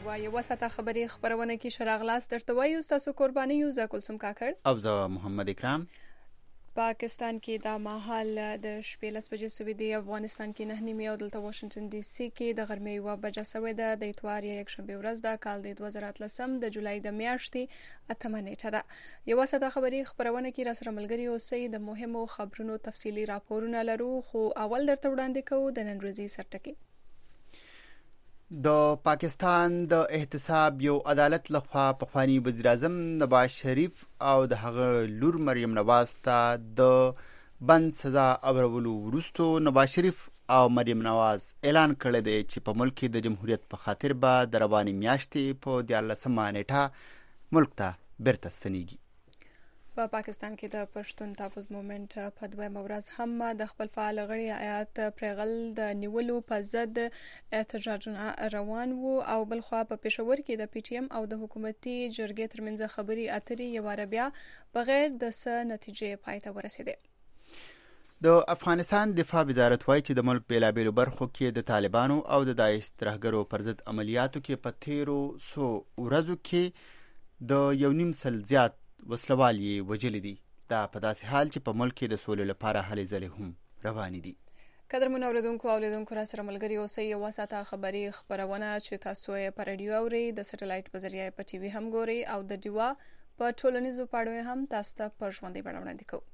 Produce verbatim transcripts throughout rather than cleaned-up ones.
و یوه ساعته خبري خبرونه کې شراغلاس درته وایو تاسو قرباني یو زه کلثوم کاکړ او زه محمد اکرام. پاکستان کې دا مهال د شپې لس بجې سوي دی، افغانستان کې نه نیمې او دلته واشنگټن ډي سي کې د غرمې یوه بجه سوې ده. د اتوار یا یکشنبې ورځ ده، کال د دوه زره اتلسم د جولای د میاشتې اتمه نیټه ده. یوه ساعته خبري خبرونه کې راسره ملګري اوسئ. د مهمو خبرونو تفصیلي راپورونه لرو، خو اول درته وړاندې کوو د نن ورځې سرټکي. د پاکستان د احتساب یو عدالت لخوا پخوانی وزیر اعظم نواز شریف او د هغه لور مریم نواز ته د بند سزا اورولو وروسته نواز شریف او مریم نواز اعلان کړی دی چې په ملک کې د جمهوریت په خاطر به د روانې میاشتې په دیارلسمه نیټه ملک ته بیرته ستنیږي. په پا پاکستان کې د پښتون تحفظ موومنټ په دویمه ورځ هم د خپل فعال غړي آیات پرغل د نیولو په ضد احتجاجونه روان وو، او بلخوا په پېښور کې د پی ټی ایم او د حکومتي جرګې ترمنځ خبري اترې یو عربیا بغیر د څه نتیجې پای ته ورسېدې. د افغانستان دفاع وزارت وایي چې د ملک بیلابیلو برخو کې د طالبانو او د داعش ترهګرو پر ضد عملیاتو کې په تیرو سو ورځو کې د یو نیم سل زیات وسلوال یې وجلي دي. دا په داسې حال چې په ملک کې د سولې لپاره هلې ځلې هم روانې دي. قدرمن اوریدونکو او لیدونکو را سره ملګري اوسئ. یوه ساعته خبري خبرونه چې تاسو یې په رادیو اورئ، د سټلایټ په ذریعه په ټي وي هم ګورئ، او د ډیوا په ټولنیزو پاڼو هم تاسو ته په ژوندۍ بڼه وړاندې کوو.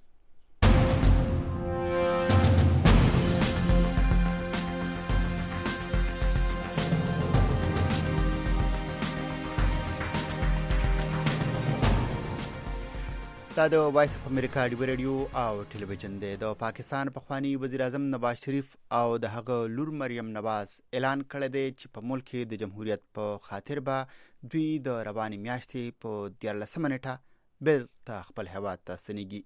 دا د وایس اف امریکا ډیو رادیو او ټلویزیون دی. د پاکستان پخوانی وزیر اعظم نواز شریف او د هغه لور مریم نواز اعلان کړی دی چې په ملک کې د جمهوریت په خاطر به دوی د روانې میاشتې په دیارلسمه نیټه بیرته خپل هیواد ته ستنیږي.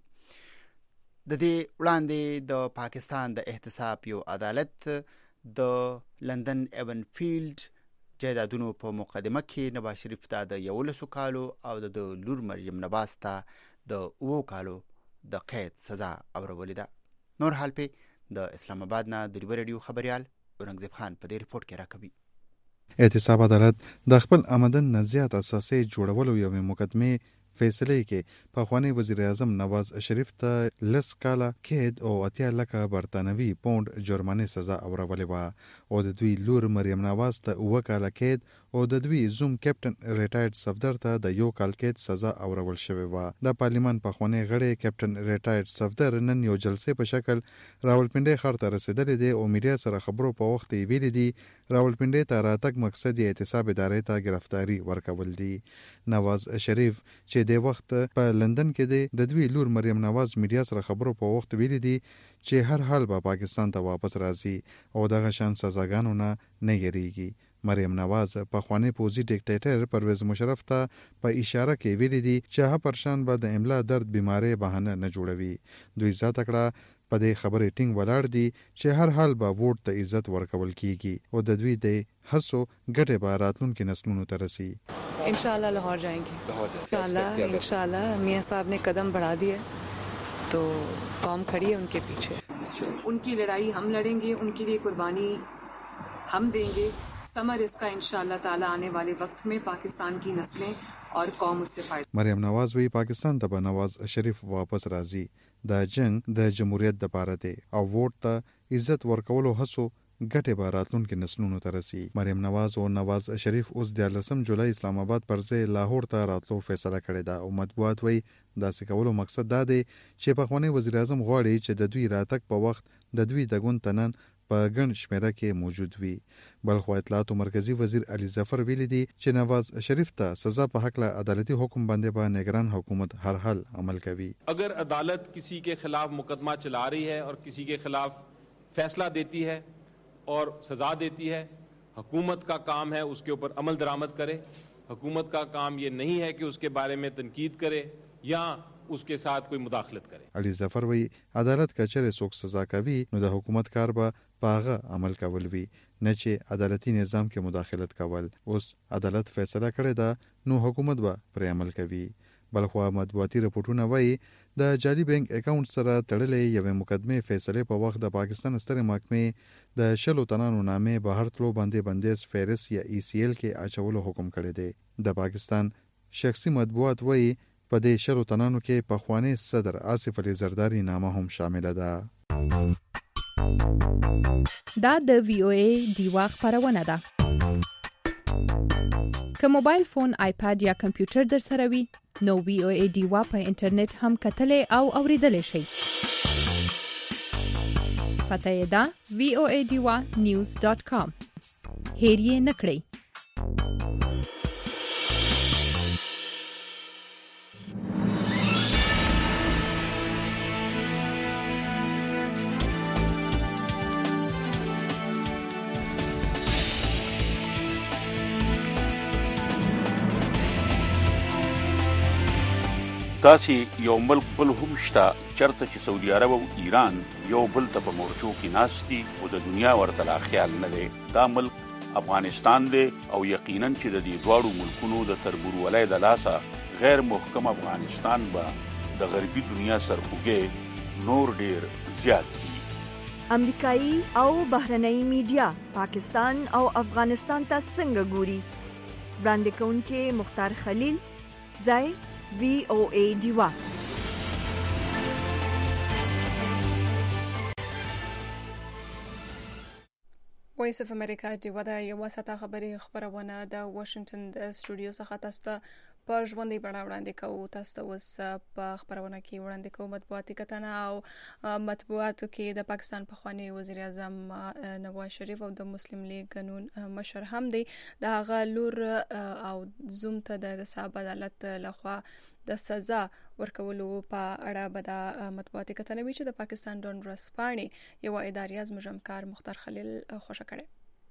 د دې وړاندې د پاکستان د احتساب یو عدالت د لندن ایون فیلډ جایدادونو په مقدمه کې نواز شریف ته د یولسو کالو او د لور مریم نواز ته د اوو کالو د قید سزا اورولې ده. نور حال په د اسلام آباد نه د ډیو رادیو خبريال اورنګزیب خان په دې رپورت کې راکوي. احتساب عدالت د خپل آمدن نه زیات اساسي جوړولو یوې مقدمې فیصله کې پخوانی وزیر اعظم نواز شریف ته لس کاله قید او اتیا لکه برطانوي پوند جرمانه سزا اورولې وه، او د دوی لور مریم نواز ته اوه کاله قید او د دوی زوم کیپټن ریټایرډ صفدر ته د یو کال قید سزا اورول شوې وه. د پارلیمان پخوانی غړی کیپټن ریټایرډ صفدر نن یو جلسې په شکل راولپنډي ښار ته رسیدلی دی او میډیا سره خبرو په وخت یې ویلي دي راولپنډي ته راتګ مقصد یې احتساب ادارې ته گرفتاری ورکول دي. نواز شریف چې د وخت په لندن کې دی د دوی لور مریم نواز میډیا سره خبرو په وخت ویلي دي چې هر حال به پاکستان ته واپس راځي او دغه شان سزاګانو نه نه یریږي. مریم نواز پخوانی پوزي ډیکټیټر پرویز مشرف ته په اشاره کې ویلي دي چې هغه پرشان به د املا درد بیماری بهانه نه جوړوي. دوی ذات کړه په دې خبرې ټینګ ولاړ دي چې هر حال به ووټ ته عزت ورکول کیږي او د دوی د هڅو ګټې به راتلونکي نسلونو ته رسي. इंशाल्लाह लाहौर जाएंगे इंशाल्लाह इंशाल्लाह मियां साहब ने कदम बढ़ा दिए तो कौम खड़ी है उनके पीछे. उनकी लड़ाई हम लड़ेंगे, उनके लिए कुर्बानी हम देंगे. समर इसका इंशाल्लाह ताला आने वाले वक्त में पाकिस्तान की नस्लें और कौम उससे फायदा. مریم نواز وی پاکستان ته به نواز شریف واپس راځي. د جنگ د جمهوریت د پاره دی او ووټ ته عزت ورکولو هڅو ګټې به راتلونکي نسلونو ته رسي. مریم نواز او نواز شریف اوس دیارلسم جولای اسلام آباد پر ځای لاهور ته راتلو فیصله کړې ده او مطبوعات وایي داسې کولو مقصد دا دی چې پخوانی وزیر اعظم غواړي چې د دوی راتګ په وخت د دوی د ګوند تنن په ګڼ شمیره کې موجود وي. بلخو اطلاعاتو مرکزی وزیر علی ظفر ویلي دي چې نواز شریف ته سزا په حق له عدالتي حکم باندې به نگران حکومت هر حال عمل کوي. اگر عدالت کسی کے خلاف مقدمہ چلا رہی ہے اور کسی کے خلاف فیصلہ دیتی ہے اور سزا دیتی ہے، حکومت کا کام ہے اس کے اوپر عمل درآمد کرے. حکومت کا کام یہ نہیں ہے کہ اس کے بارے میں تنقید کرے یا اس کے ساتھ کوئی مداخلت کرے. علی ظفر وی عدالت کچره څوک سزا کوي نو د حکومت کار به پاغه عمل کول وی، نه چې عدالتي نظام کې مداخلت کول. اوس عدالت فیصله کړې ده نو حکومت به پر عمل کوي. بلخوا مطبوعاتي رپورټونه وایي د جعلي بانک اکاونټ سره تړلې یوې مقدمې فیصلې په وخت د پاکستان سترې محکمې د شلو تنانو نامې بهر تلو باندې بندیز فهرست یا ای سی ایل کې اچولو حکم کړی دی. د پاکستان شخصي مطبوعات وایي په دې شلو تنانو کې پخوانی صدر آصف علي زرداری نامه هم شامل ده. دا د وی او ای دیوا خبرونه ده. که موبایل فون، آیپاد یا کمپیوټر در سره وي نو وی او ای دیوا په انټرنیټ هم کتلې او اوریدلې شي. پته یې ده وی او ای دیوا نیوز ډاټ کام. هیر یې نه کړئ. داسې یو ملک بل هم شته چرته چې سعودي عرب او ایران یو بل ته په مورچو کې ناست دي او د دنیا ورته لا خیال نه دی. دا ملک افغانستان دی او یقینا چې د دې دواړو ملکونو د تربورولۍ د لاسه غیر محکم افغانستان به د غربي دنیا سرخوږی نور ډیر زیات دي. امریکایي او بهرنۍ میډیا پاکستان او افغانستان ته څنګه ګوري؟ وړاندې کوونکي مختار خلیل، ځای وی او ای دیوا. وایس اف امریکا دیوا د یو ساعته خبري خبرونه د واشنگټن د سټوډیو څخه تاسو ته په ژوندۍ بڼه وړاندې کوو. تاسو ته اوس په خبرونه کې وړاندې کوو مطبوعاتي کتنه او مطبوعاتو کې د پاکستان پخوانی وزیر اعظم نواز شریف او د مسلم لیگ قانون مشر هم دی د هغه لور او زوم ته د حساب عدالت لخوا د سزا ورکولو په اړه به د مطبوعاتي کتنه وی چې د پاکستان ډون ورسپانې یو اداري از مجمکار مختار خلیل خوشا کړي.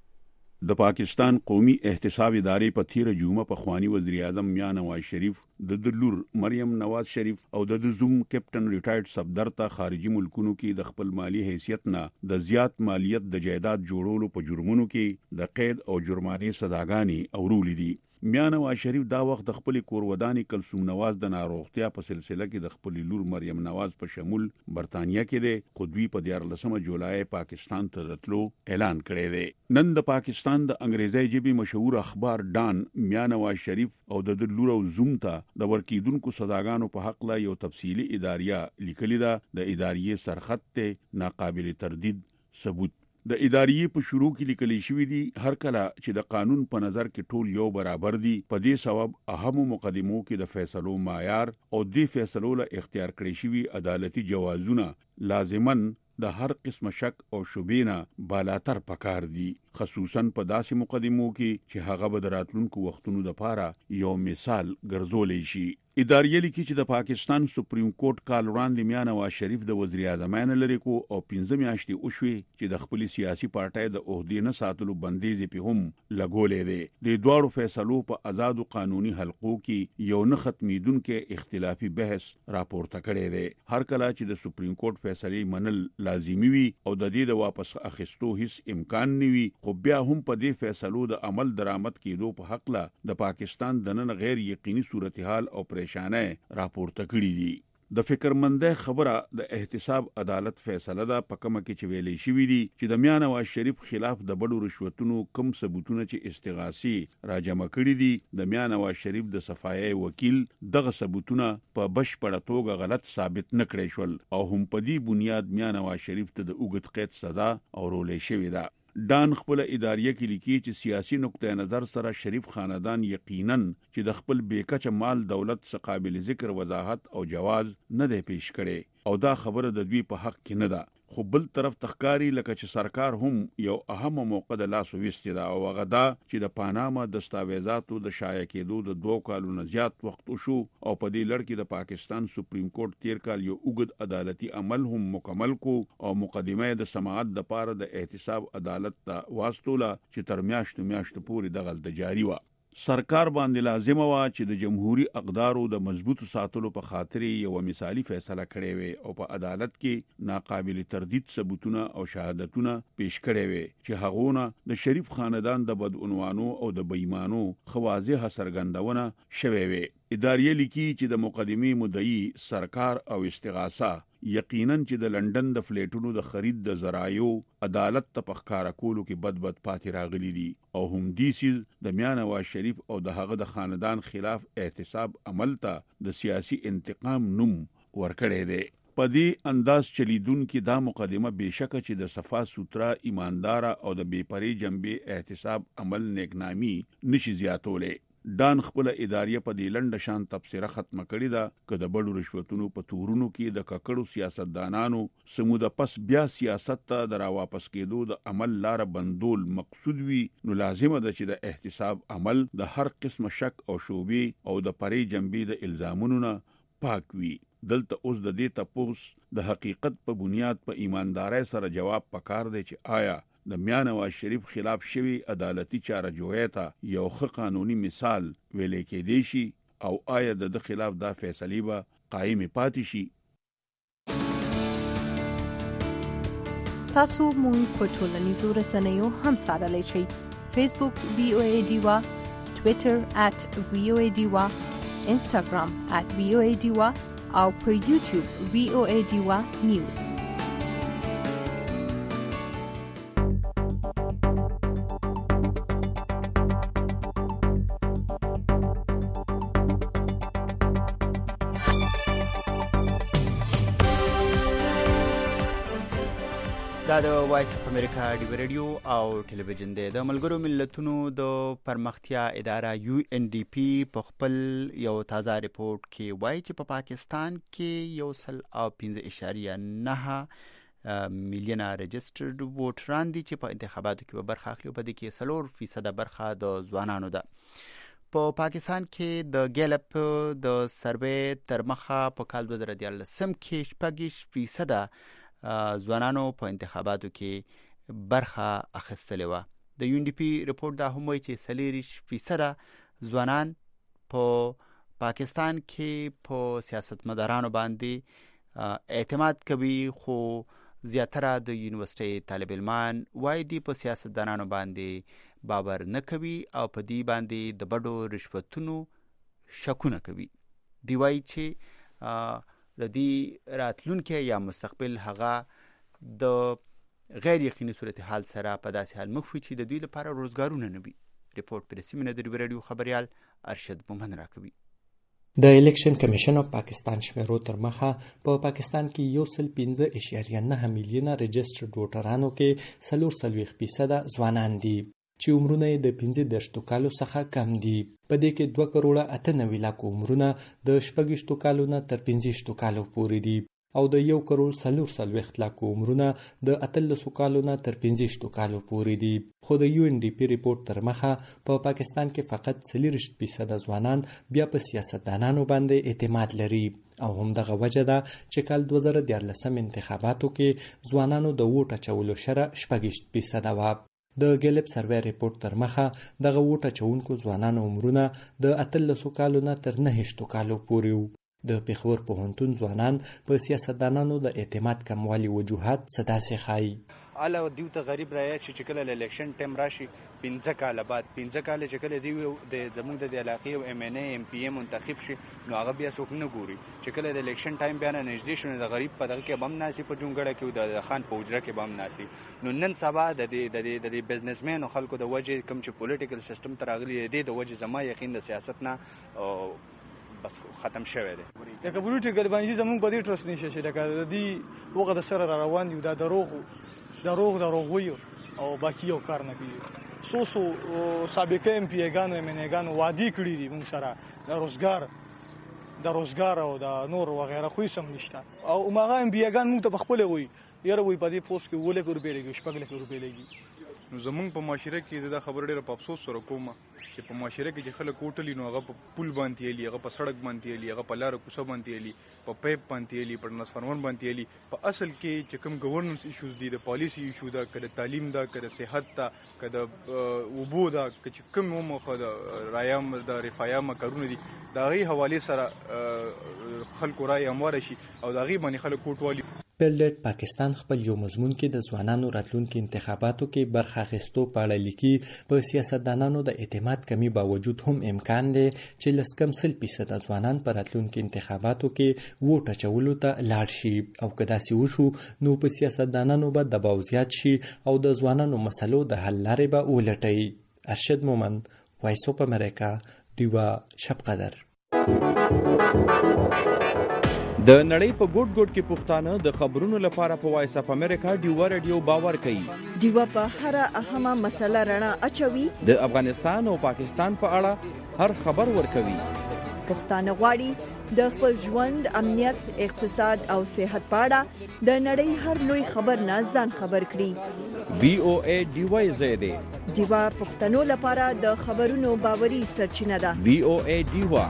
د پاکستان قومي احتساب ادارې په تیر جمعه په خوانی وزیر اعظم میاں نواز شریف د دلور مریم نواز شریف او د زوم کیپټن ریټایرډ صفدر ته خارجي ملکونو کې د خپل مالی حیثیت نه د زیات مالیت د جایداد جوړولو په جرمونو کې د قید او جرمانې سزاګانې اورولې دي. میاں نواز شریف دا وخت د خپل کورودانی کلثوم نواز د ناروغتیا په سلسله کې د خپل لور مریم نواز په شمول برتانیا کې د خودوی په دیارلسمه جولای پاکستان ته راتلو اعلان کړی دی. نن د پاکستان د انګریزي ژبې مشهور اخبار ډان میاں نواز شریف او د لور او زوم ته د ورکیدونکو سزاګانو په حق لا یو تفصیلی اداریه لیکلی ده. د اداریه سرخط ته ناقابل تردید ثبوت د ادارې په شروع کې لیکل شوی دی هر کله چې د قانون په نظر کې ټول یو برابر دي. په دې سبب اهم مقدمو کې د فیصلو معیار او د فیصلو له اختیار کړی شوی عدالتي جوازونه لازمن د هر قسم شک او شبهه بالاتر پکار دي، خصوصا په داسې مقدمو کې چې هغه به دراتلونکو وختونو د پاره یو مثال ګرځولې شي. ادارې لیکي چې د پاکستان سپریم کورټ کال وړاندې میاں نواز شریف د وزیر اعظم لري کو او پنځه میاشتې وشوي چې د خپل سیاسي پارټۍ د عہدې نه ساتلو بندیز په هم لګولې دي. د دوړو فیصلو په آزاد قانوني حلقو کې یو نه ختمیدونکو اختلافي بحث راپورته کړی دی. هر کله چې د سپریم کورټ فیصلې منل لازمي وي او د دې د واپس اخیستو هیڅ امکان نه وي، خو بیا هم په دې فیصلو د عمل درآمد کېدو په حق لا د پاکستان د نن غیر یقیني صورتحال او پریشانه راپورته کړی دي. د فکرمنده خبره د احتساب عدالت فیصله ده په کومه کې چې ویلې شوې دي چې د میاں نواز شریف خلاف د بډو رشوتونو کم ثبوتونه چې استغاثي راجمع کړي دي، د میاں نواز شریف د صفایي وکیل دغه ثبوتونه په بشپړه توګه غلط ثابت نه کړي شول او هم په دې بنیاد میاں نواز شریف ته د اوږد قید سزا اورولې شوې ده. ډان خپل اداریه کې لیکي چې سیاسي نقطه نظر سره شریف خاندان یقیناً چې د خپل بیکچ مال دولت څخه قابل ذکر وضاحت او جواز نه دی پیش کړي او دا خبره د دوی په حق کې نه ده. خو بل طرف تخکاری لکه چې سرکار هم یو اهم موقع د لاس وستي دا او غدا چې د پاناما دستاویزاتو د شایع کېدو د دوه کالونو زیات وخت وشو او په دې لړ کې د پاکستان سپریم کورټ تیر کال یو اوږد عدالتي عمل هم مکمل کو او مقدمه د سماعت د پاره د احتساب عدالت ته واستوله چې تر میاشتو میاشتو پورې دغه د جاری و. سرکار باندې لازم و چې د جمهوریت اقدارو د مضبوط ساتلو په خاطر یو مثالی فیصله کړې وي او په عدالت کې ناقابل تردید ثبوتونه او شهادتونه پیش کړې وي چې هغونه د شریف خاندان د بدعنوانو او د بېایمانو خوازه سرګندونه شوي وي. ادارې لیکي چې د مقدمې مدعي سرکار او استغاثه یقینا چې د لندن د فلیټونو د خرید د ذرایو عدالت ته پخکار کولو کې بد بد پاتې راغلي دي او هم دي سیز د میاں نواز شریف او د هغه د خاندان خلاف احتساب عمل ته د سیاسي انتقام نوم ورکړی دی. په دې انداز چلیدون کې دا مقدمه بشکه چې د صفا سوترا ایماندار او د بے پرې جنبه احتساب عمل نیکنامي نشي زیاتولې. ډان خپل ادارې په دې لنډ شان تبصره ختمه کړې ده چې د بډو رشوتونو په تورونو کې د ککړو سیاستدانانو سموده پس بیا سیاست ته د را واپس کېدو د عمل لار بندول مقصود وي، نو لازمه ده چې د احتساب عمل د هر قسم شک او شوبې او د پرې جنبې د الزامونو نه پاک وي. دلته اوس د دې تپوس د حقیقت په بنیاد په ایماندارۍ سره جواب پکار دی چې آیا د میاں نواز شریف خلاف شوی عدالتي چاره جوړه ته یو ښه قانوني مثال ویلې کېدی شي او آیا د خلاف دا فیصله به قائم پاتې شي. تاسو مونږ په ټولنیزو رسنیو هم سره شئ. فیسبوک وی او ای ډیوا، ټوئیټر ات وی او ای ډیوا، انسټاګرام ات وی او ای ډیوا او پر یوټیوب وی او ای ډیوا نیوز. دا د وایس اف امریکا ډیو رادیو او ټلویزیون دی. د ملګرو ملتونو د پرمختیا اداره یو ان ډي پی په خپل یو تازه ریپورت کې وایي چې په پاکستان کې یو سل او پنځه اشاریه نه میلیونه رجسټرډ ووټران دي چې په انتخاباتو کې برخه اخلي. په دې کې څلور فیصد برخه د ځوانانو ده. په پاکستان کې د ګیلپ د سروې تر مخه په کال دوه زره دیارلسم کې شپږ فیصد ځوانانو په انتخاباتو کې برخه اخیستلې وه. د یو ان ډي پی ریپورت دا هم وایي چې څلوېښت فیصده ځوانان په پاکستان کې په سیاستمدارانو باندې اعتماد کوي، خو زیاتره د یونیورسيټي طالب علمان وایي دي په سیاستدانانو باندې باور نه کوي او په دې باندې د بډو رشوتونو شکونه کوي. دی وایي چې د دې راتلونکي یا مستقبل هغه د غیر یقیني صورتحال سره په داسې حال مخ وي چې د دوی لپاره روزګارونه نه وي. ریپورت پر سیمه د رادیو خبريال ارشد مومن راکوي. د الیکشن کمیشن اف پاکستان شمیرو تر مخه په پاکستان کې یو سل پنځه اشاریه نه میلیونه رجسټرډ ووټرانو کې څلور څلوېښت فیصده ځوانان دي چې عمرونه د پنځه دېرشو کالو څخه کم دي. په دې کې دوه کروړه اته نوي لاکو عمرونه د شپږویشتو کالو نه تر پنځویشتو کالو پورې دي او د یو کروړ څلور څلوېښت لاکو عمرونه د اتلسو کالو نه تر پنځویشتو کالو پورې دي. خو د یو ان ډي پی ریپورت تر مخه په پاکستان کې فقط څلوېښت فیصده ځوانان بیا په سیاستدانانو باندې اعتماد لري او همدغه وجه ده چې کال دوه زره دیارلسم انتخاباتو کې ځوانانو د ووټ اچولو شره شپږویشت فیصده وه. د ګیلپ سروې ریپورت تر مخه دغه ووټ اچونکو ځوانانو عمرونه د اتلسو کالو نه تر نهشتو کالو پورې وو. د پېښور پوهنتون ځوانان په سیاستدانانو د اعتماد کموالي وجوهات څه داسې ښایي. اله دیو ته غریب رایه چې کله د الیکشن ټایم راشي پنځه کاله بعد پنځه کاله چې کله دی د زموږ د علاقې او ام ان ای ام پی ای منتخب شي نو هغه بیا څوک نه ګوري چې کله د الیکشن ټایم بیا نه نږدې شونه د غریب په دغه کې بم ناسي په جونګړه کې د خان په اجره کې بم ناسي. نو نن سبا د دې د دې بزنسمن او خلکو د وجه کوم چې پولیټیکل سیستم تراغلي دی د وجه زما یقین د سیاست نه بس ختم شوه دی. د پولیټیکل باندې زموږ په دې ټرست نشي چې د دې وګړه د سره روان دي د دروغ دروغ دروغ وي او باقي یو کار نه کوي. سو سو سابقه ام پی ایګانو ام ان ایګانو وادي کړی دي موږ سره د روزګار د روزګار او د نور وغیرہ خو سم نشته او ماغه ام پی ایګان موږ ته بخپله وي یره وي په دې پوسټ کې ولې کور بیلګي شپږ لکه روپۍ لګي نو زمونږ په معاشره کې دا خبره ډېره په افسوس سره کومه چې په معاشره کې چې خلک کوټلی نو هغه په پل باندې ایلی، هغه په سړک باندې ایلی، هغه په لاره کوڅه باندې ایلی، په پیپ باندې ایلی، په ټرانسفارمر باندې ایلی. په اصل کې چې کوم گورننس ایشوز دي، د پالیسی ایشو دا، کده تعلیم دا، کده صحت دا، کده وبو دا، چې کوم موخه د رایم د رفایا مکرونه دي، دا غي حواله سره خلکو رائے اموار شي او دا غي باندې خلک کوټوالي. پیلډ پاکستان خپل یو مضمون کې د ځوانانو راتلونکي انتخاباتو کې برخه اخیستو په اړه لیکي په سیاستدانانو د اعتماد کمی باوجود هم امکان دی چې لس کم سل فیصد ځوانان په راتلونکي انتخاباتو کې ووټ اچولو ته لاړ شي او که داسې وشو نو په سیاستدانانو به دباو زیات شي او د ځوانانو مسلو د حل لارې به ولټوي. ارشد مومند، وایس اف امریکا، ډیوا شب قدر. د نړۍ په ګوټ ګوټ کې پښتانه د خبرونو لپاره په وایس اف امریکا ډیوا رادیو باور کوي. ډیوا په هر اهمه مسله رڼا اچوي. د افغانستان او پاکستان په اړه هر خبر ورکوي. پښتانه غواړي د خپل ژوند، امنیت، اقتصاد او صحت په اړه د نړۍ هر لوی خبر نه ځان خبر کړي. وی او ای ډیوا زیاده ډیوا پښتنو لپاره د خبرونو باوري سرچینه ده. وی او ای ډیوا.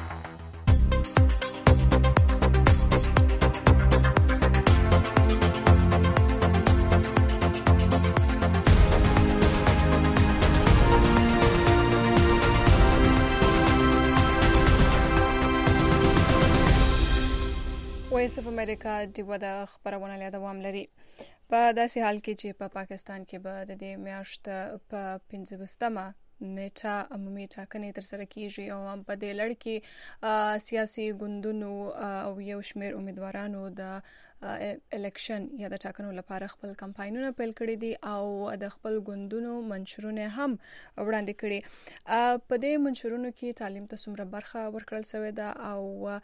وایس اف امریکا ډیوا د خبرونه له دوام لري. په داسې حال کې چې په پاکستان کې به د دې میاشت په پنځمه نیټه عمومي ټاکنې ترسره کیږي او په دې لړ کې سیاسي ګوندونو او یو شمېر امیدوارانو د الیکشن یا د ټاکنو لپاره خپل کمپاینونه پیل کړي دي او د خپل ګوندونو منشورونه هم وړاندې کړي. په دې منشورونو کې تعلیم ته څومره برخه ورکړل شوې ده او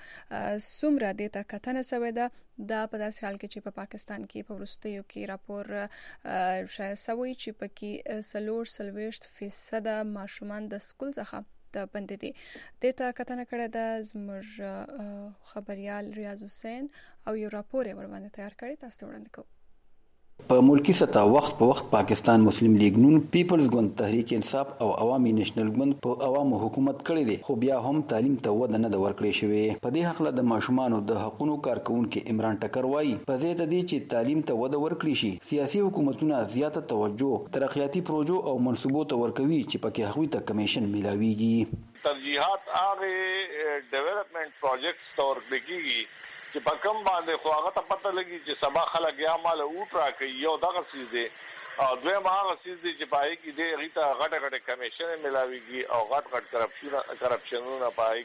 څومره د ته کتنه شوې ده، دا په داسې حال کې چې په پاکستان کې په وروستیو کې راپور شایع شوی چې پکې څلور څلوېښت فیصد ماشومان د سکول څخه د بندې دي. د ته کتنه کړې ده زموږ خبريال ریاض حسین او یو راپور یې ور باندې تیار کړی، تاسو ته وړاندې کوم. په ملکی سطح وخت په وخت پاکستان مسلم لیگ نون، پیپلز ګوند، تحریک انصاف او عوامي نېشنل ګوند په عوامو حکومت کړی دی، خو بیا هم تعلیم ته وده نه د ورکړې شوې. په دې حق له د ماشومانو د حقوقو کارکونکو عمران ټکر وایي په ځای د دې چې تعلیم ته وده ورکړي شي، سیاسي حکومتونه زیاته توجه ترقیاتي پروژو او منصوبو ته ورکوي چې پکې هغوی ته کمیشن میلاویږي. ترجیحات هغه ډیولپمنٹ پروجیکټس تور بګیږي چې په کوم باندې خو هغه ته پته لګي چې سبا خلک یا مال اوټ راکړي یو دغه چیز دی او دویم هغه چیز دی چې پای کې دی غیته غټه غټه کمیشن ملاويږي او غټ غټ کرپشن کرپشنونه پای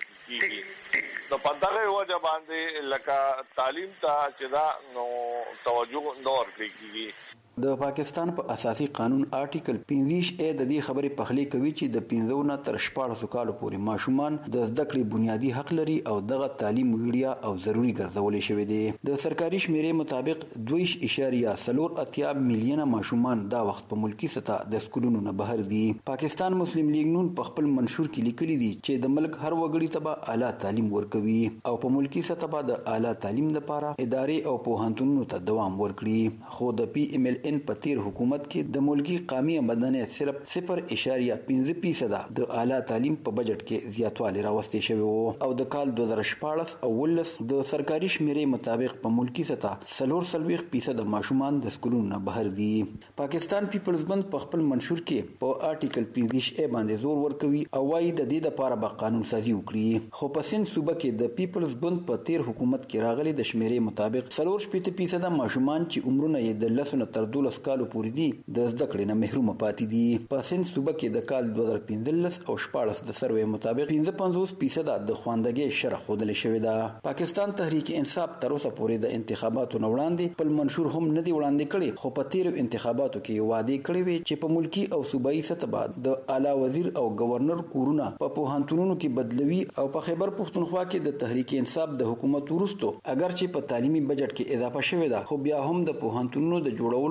کېږي. نو په دغه وجه باندې لکه تعلیم ته چې دا نو توجه نور کېږي. د پاکستان په اساسي قانون آرټیکل پنځه ای د دې خبرې پخلی کوي چې د پنځه نه تر شپږ کالو پورې ماشومان د زده کړې بنیادی حق لري او دغه تعلیم وړیا او ضروری ګرځولې شوی دی. د سرکاري شمیرې مطابق دوه اعشاریه څلور اتیا میلیونه ماشومان دا وخت په ملکی سطح د سکولونو نه بهر دي. پاکستان مسلم لیگ نون په خپل منشور کې لیکلي دي چې د ملک هر وګړي ته به اعلی تعلیم ورکوي او په ملکی سطح به د اعلی تعلیم لپاره ادارې او پوهنتونونو ته دوام ورکړي. خو د پی ایم ال ان په تیر حکومت کې د ملکی قومي مدنیت صرف صفر اعشاریه پنځه فیصد د اعلی تعلیم په بجټ کې زیاتوالی راوستي شوی وو او د کال دوه زره شپاړس او ولس د سرکاري شمیرې مطابق په ملکی سطح څلور څلوېښت فیصد ماشومان د سکولونو نه بهر دي. پاکستان پیپلز ګوند په خپل منشور کې په آرټیکل پنځه ای باندې زور ورکوي او وايي د دې لپاره به قانون سازي وکړي. خو په سند صوبه کې د پیپلز ګوند په تیر حکومت کې راغلي د شمیرې مطابق څلور شپېته فیصد ماشومان چې عمرونه یې د لس نه تر دولس کالو پورې دي د زده کړې نه محروم پاتې دي. په سند صوبه کې د کال دوه زره پنځلس او شپاړس د سروې مطابق پنځه پنځوس فیصد د خواندګۍ شرح ښودل شوې ده. پاکستان تحریک انصاف تر اوسه پورې د انتخاباتو نه وړاندې خپل منشور هم نه دی وړاندې کړی، خو په تیرو انتخاباتو کې وعده کړې وې چې په ملکی او صوبایي سطح باندې د اعلی وزیر او گورنر کورونه په پوهنتونونو کې بدلوي او په خیبر پښتونخوا کې د تحریک انصاف د حکومت ورستو اگر چې په تعلیمي بجټ کې اضافه شوې ده، خو بیا هم د پوهنتونونو د جوړولو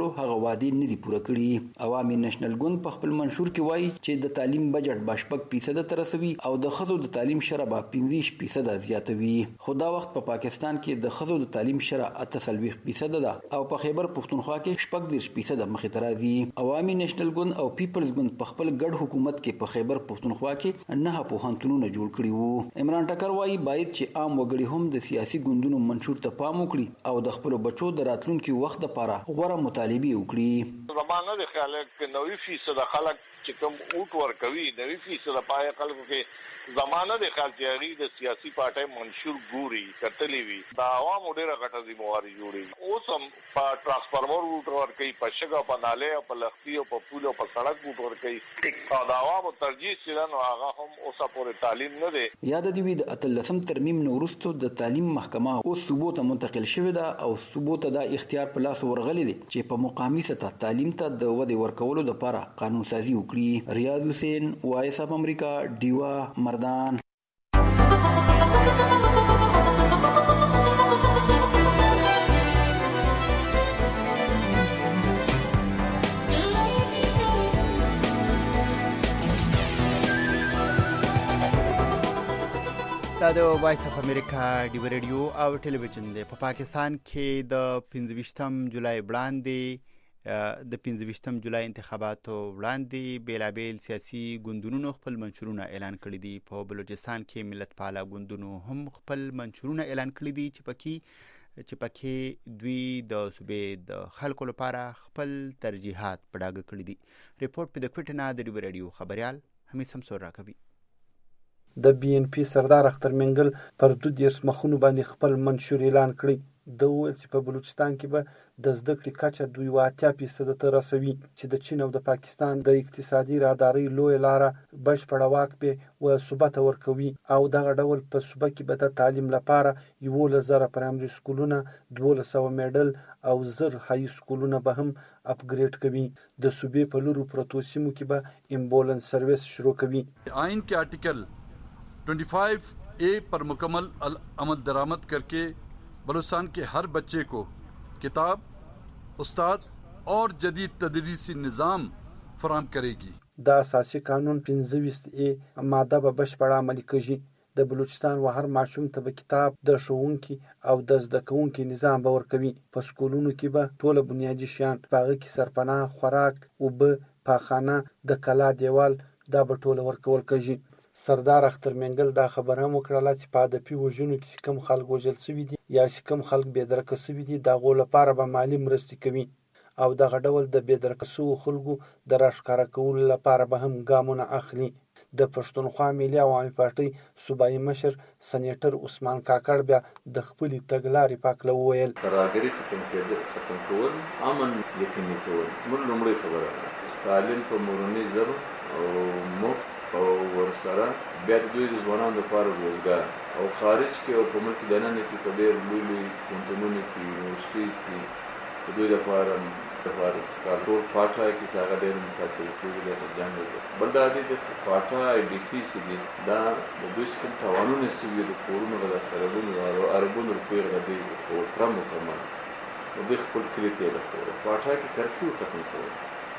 هغه وعده نه دي پوره کړي. عوامي نېشنل ګوند په خپل منشور کې وایي چې د تعلیم بجټ به شپږ فیصد تر رسوي او د ښځو د تعلیم شرح به پنځه فیصد زیاتوي. خو دا وخت په پاکستان کې د ښځو د تعلیم شرح اته څلوېښت فیصد ده او په خیبر پښتونخوا کې شپږ دېرش فیصد مخې ته راځي. عوامي نېشنل ګوند او پیپلز ګوند په خپل ګډ حکومت کې په خیبر پښتونخوا کې نه پوهنتونونه جوړ کړي وو. عمران ټکر وایي باید چې عام وګړي هم د سیاسي ګوندونو منشور ته پام وکړي او د خپل بچو د راتلونکي وخت لپاره غوړه مطالبه وکړي. زمانه د خیال کې نوي فیصد خلک چې کوم اوټ ورکوي نوي فیصد پای خلکو کې زمانه د خیال چې د سیاسي پارټي منشور ګوري کتلې وي دا عوامو ډیره غټه ذمہواری جوړي. اوس هم په ترانسفارمر اوټ ورکوي په شګه په ناله په لختي او په پول او په سړک اوټ ورکوي او دا عوامو ترجیح سره نو هغه هم اوسه پورې تعلیم نه دی. یاد دی د اتلسم ترمیم نو وروسته د تعلیم محکمه اوس صوبو ته منتقل شوې ده او صوبو ته د اختیار په لاس ورغلي دي چې په مقامي سطح تعلیم ته د ودې ورکولو لپاره قانون سازي وکړي. ریاض حسین وایس اف امریکا ډیوا مردان. دا د وایس اف امریکا ډیو ریډیو او ټلویزیون دی. په پاکستان کې د پنځه جولای وړاندې د پنځه جولای انتخاباتو وړاندې بیلابیل سیاسي ګوندونو خپل منشورونه اعلان کړي دي. په بلوچستان کې ملت پاله ګوندونو هم خپل منشورونه اعلان کړي دي چې پکې چې پکې دوی د صوبې د خلکو لپاره خپل ترجیحات په ډاګه کړي دي. ریپورت په د کوټنا د ډیو ریډیو خبريال حمید سمسور راکوي. د بی ان پی سردار اختر منګل پر دوه دیرش مخونو باندې خپل منشور اعلان کړی. د ویل چې په بلوچستان کې به د زده کړې کچه دوی اتیا فیصد ته رسوي چې د چین او د پاکستان د اقتصادي رادارۍ لوی لاره بشپړه واک به و ثبات ورکوي او دغه ډول په صوبه کې به د تعلیم لپاره یولس زره پرایمري سکولونه دولس سوه میډل او زر هاي سکولونه به هم اپګریډ کوي. د صوبې په لورو پروتو سیمو کې به امبولانس سرویس شروع کوي. آئین के आर्टिकल पच्चीस ए पर मुकम्मल अमल दरामद करके बलूचिस्तान के हर बच्चे को किताब, उस्ताद और जदीद तदरीसी निज़ाम फराहम करेगी. دا اساسي قانون پنځه ای ماده به بشپړه عملي کړي. د بلوچستان و هر ماشوم ته به کتاب، د ښوونکي او د زده کوونکي نظام به ورکوي. په سکولونو کې به ټوله بنیادي شیان په هغه کې سرپناه، خوراک، اوبه، پاخانه، د کلا دیوال دا به ټوله ورکول کېږي. سردار اختر منګل دا خبره هم وکړه چې په هدفي وژنو کې کوم خلک وژل شوي دي یا چې کوم خلک بېدرکه شوي دي د هغو لپاره به مالي مرستې کوي او دغه ډول د بېدرکه شوو خلکو د راښکاره کولو لپاره به هم ګامونه اخلي. د پښتونخوا ملي عوامي پارټۍ صوبایي مشر سنیټر عثمان کاکړ بیا د خپلې تګلارې په هکله وویل ترهګري ختم ختم کول، امن یقیني کول موږ لومړۍ خبره ده. تعلیم په مورنۍ ژبه او مفت او ورسره بیا د دوی د ځوانانو لپاره روزګار او خارج کې او په ملک دننه کې په ډېر لوی پوهنتونونو کې یونیورسټیز کې د دوی لپاره لپاره سکالټور پاټا کې چې هغه ډېر متاثر شوي دي د جنګ وجه بل دا دي د پاټا آی ډي پي چې دي دا د دوی کوم تاوانونه شوي د کورونو د خرابونو او اربونو روپیو د دوی په پوره مکمل د دوی خپل کلي ته لپاره پاټا کې کرفیو ختم کړو.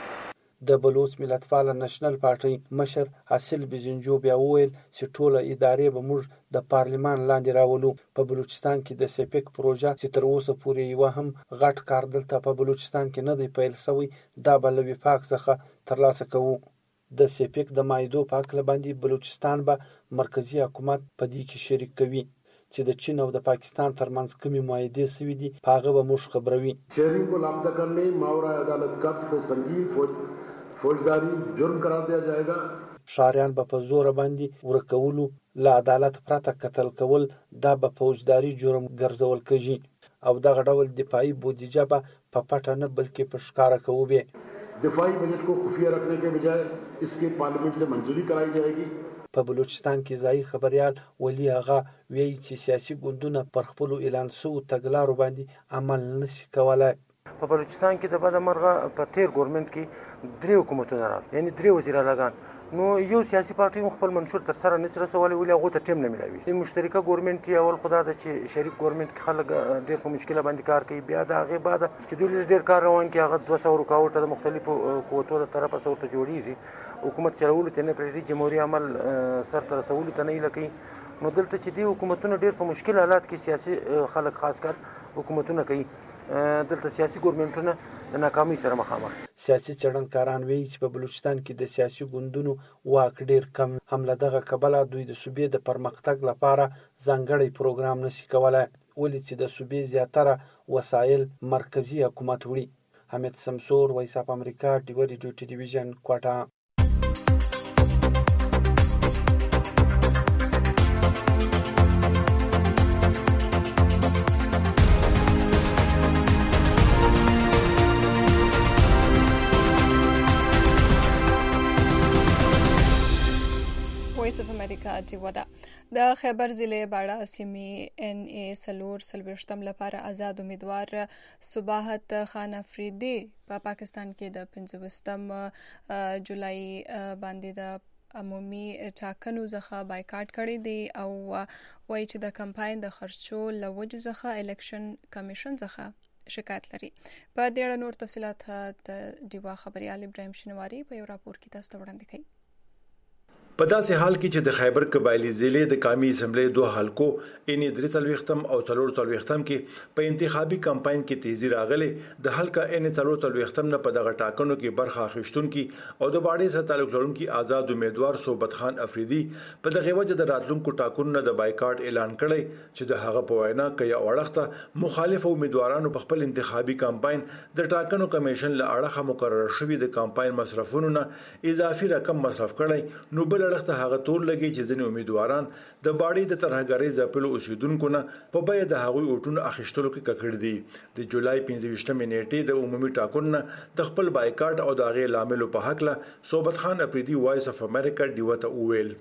د بلوچ ملتپاله نېشنل پارټۍ مشر حاصل بزنجو بیا وویل چې ټوله ادارې به موږ د پارلمان لاندې راولو. په بلوچستان کې د سیپک پروژه چې تر اوسه پورې یوه هم غټ کار دلته په بلوچستان کې نه دی پیل شوی دا به له وفاق څخه ترلاسه کوو. د سیپک د معاهدو په هکله باندې بلوچستان به مرکزي حکومت په دې کې شریک کوي چې د چین او د پاکستان ترمنځ کومې معاهدې شوي دي په هغه به موږ خبروي. شہریوں کو لاپتہ کرنے ماورا عدالت قبض کو سنگین فوج فوجداری جرم قرار دیا جائے گا. ښاریان به په زوره باندې ورکولو له عدالت پرته قتل کول دا به فوجداري جرم ګرځول کېږي او دغه ډول دفاعي بودیجه به په پټه نه بلکې په ښکاره کوو. دفاعی بجٹ کو خفیہ رکھنے کے بجائے اس کی پارلیمنٹ سے منظوری کرائی جائے گی. په بلوچستان کې ځایي خبریال ولی هغه وایي چې سیاسي ګوندونه پر خپلو اعلان شوو تګلارو باندې عمل نشي کولای. په بلوچستان کې د بده مرغه په تیر ګورنمنت کې درې حکومتونه راغلل، یعنی درې وزیرالاګان نو یو سیاسي پارټي خپل منشور تر سره نشي رسولای ولې هغه ته ټیم نه ملوي. د مشترکه ګورنمنت اول خدای ته چې شریک ګورنمنت کې خلک ډېر په مشکله باندې کار کوي، بیا د هغه بعد چې دوی ډېر کار روان کې هغه دوه سوه رکاوټ د مختلفو قوتو د طرفه سره جوړیږي، حکومت چلولو ته نه پرېږدي، جمهوریت عمل سر ته رسولو ته نه لکه. نو دلته چې دی حکومتونه ډېر په مشکل حالات کې سیاسي خلک خاص کار حکومتونه کوي، دلته سیاسي ګورنمنټونه د ناکامۍ سره مخامخ. سیاسي څېړنکاران وایي چې په بلوچستان کې د سیاسي ګوندونو واک ډېر کم، هم له دغه کبله دوی د صوبې د پرمختګ لپاره ځانګړی پروګرام نشي کولی، ولې چې د صوبې زیاتره وسایل مرکزي حکومت وړي. حمید سمسور، وایس اف امریکا، ډیوه ریډیو ټلویزیون، کوټه. وایس اف امریکا ډیوه ده. د خیبر ضلع باړه سیمې ان ای سلور سلویشتم لپاره آزاد امیدوار صباحت خان افریدي په پا پاکستان کې د پنځوستم جولای باندې د عمومي ټاکنو څخه بایکاټ کړی دی او وایي چې د کمپاین د خرچو له وجې څخه الیکشن کمیشن څخه شکایت لري. په دې اړه نور تفصیلات د ډیوه خبريال ابراهیم شینواری په یو راپور کې تاسو ته وړاندې کوي. په داسې حال کې چې د خیبر قبایلی ضلع د قومي اسمبلی دوه حلقو ان درې څلوېښتم او څلور څلوېښتم کې په انتخابي کمپاین کې تیزی راغلی، د حلقه ان څلور څلوېښتم نه په دغه ټاکنو کې برخه اخیستونکي او د باړې سره تعلق لرونکي آزاد امیدوار صوبت خان افریدي په دغه وجه د راتلونکو ټاکنو نه د بایکاټ اعلان کړی چې د هغه په وینا کې یو اړخته مخالف امیدوارانو په خپل انتخابي کمپاین د ټاکنو کمیشن له اړخه مقرر شوی د کمپاین مصرفونو نه اضافي رقم مصرف کړی. نو بل اړخ ته هغه تور لګي چې ځینې امیدواران د باړې د ترهګرۍ ځپلو اوسیدونکو نه په بیه د هغوی اوټونو اخیستلو کې ککړ دي. د جولای پنځه نیټې د عمومي ټاکنو نه د خپل بایکاټ او د هغې لاملو په هکله صوبت خان افریدي وایس اف امریکا ډیوه ته وویل.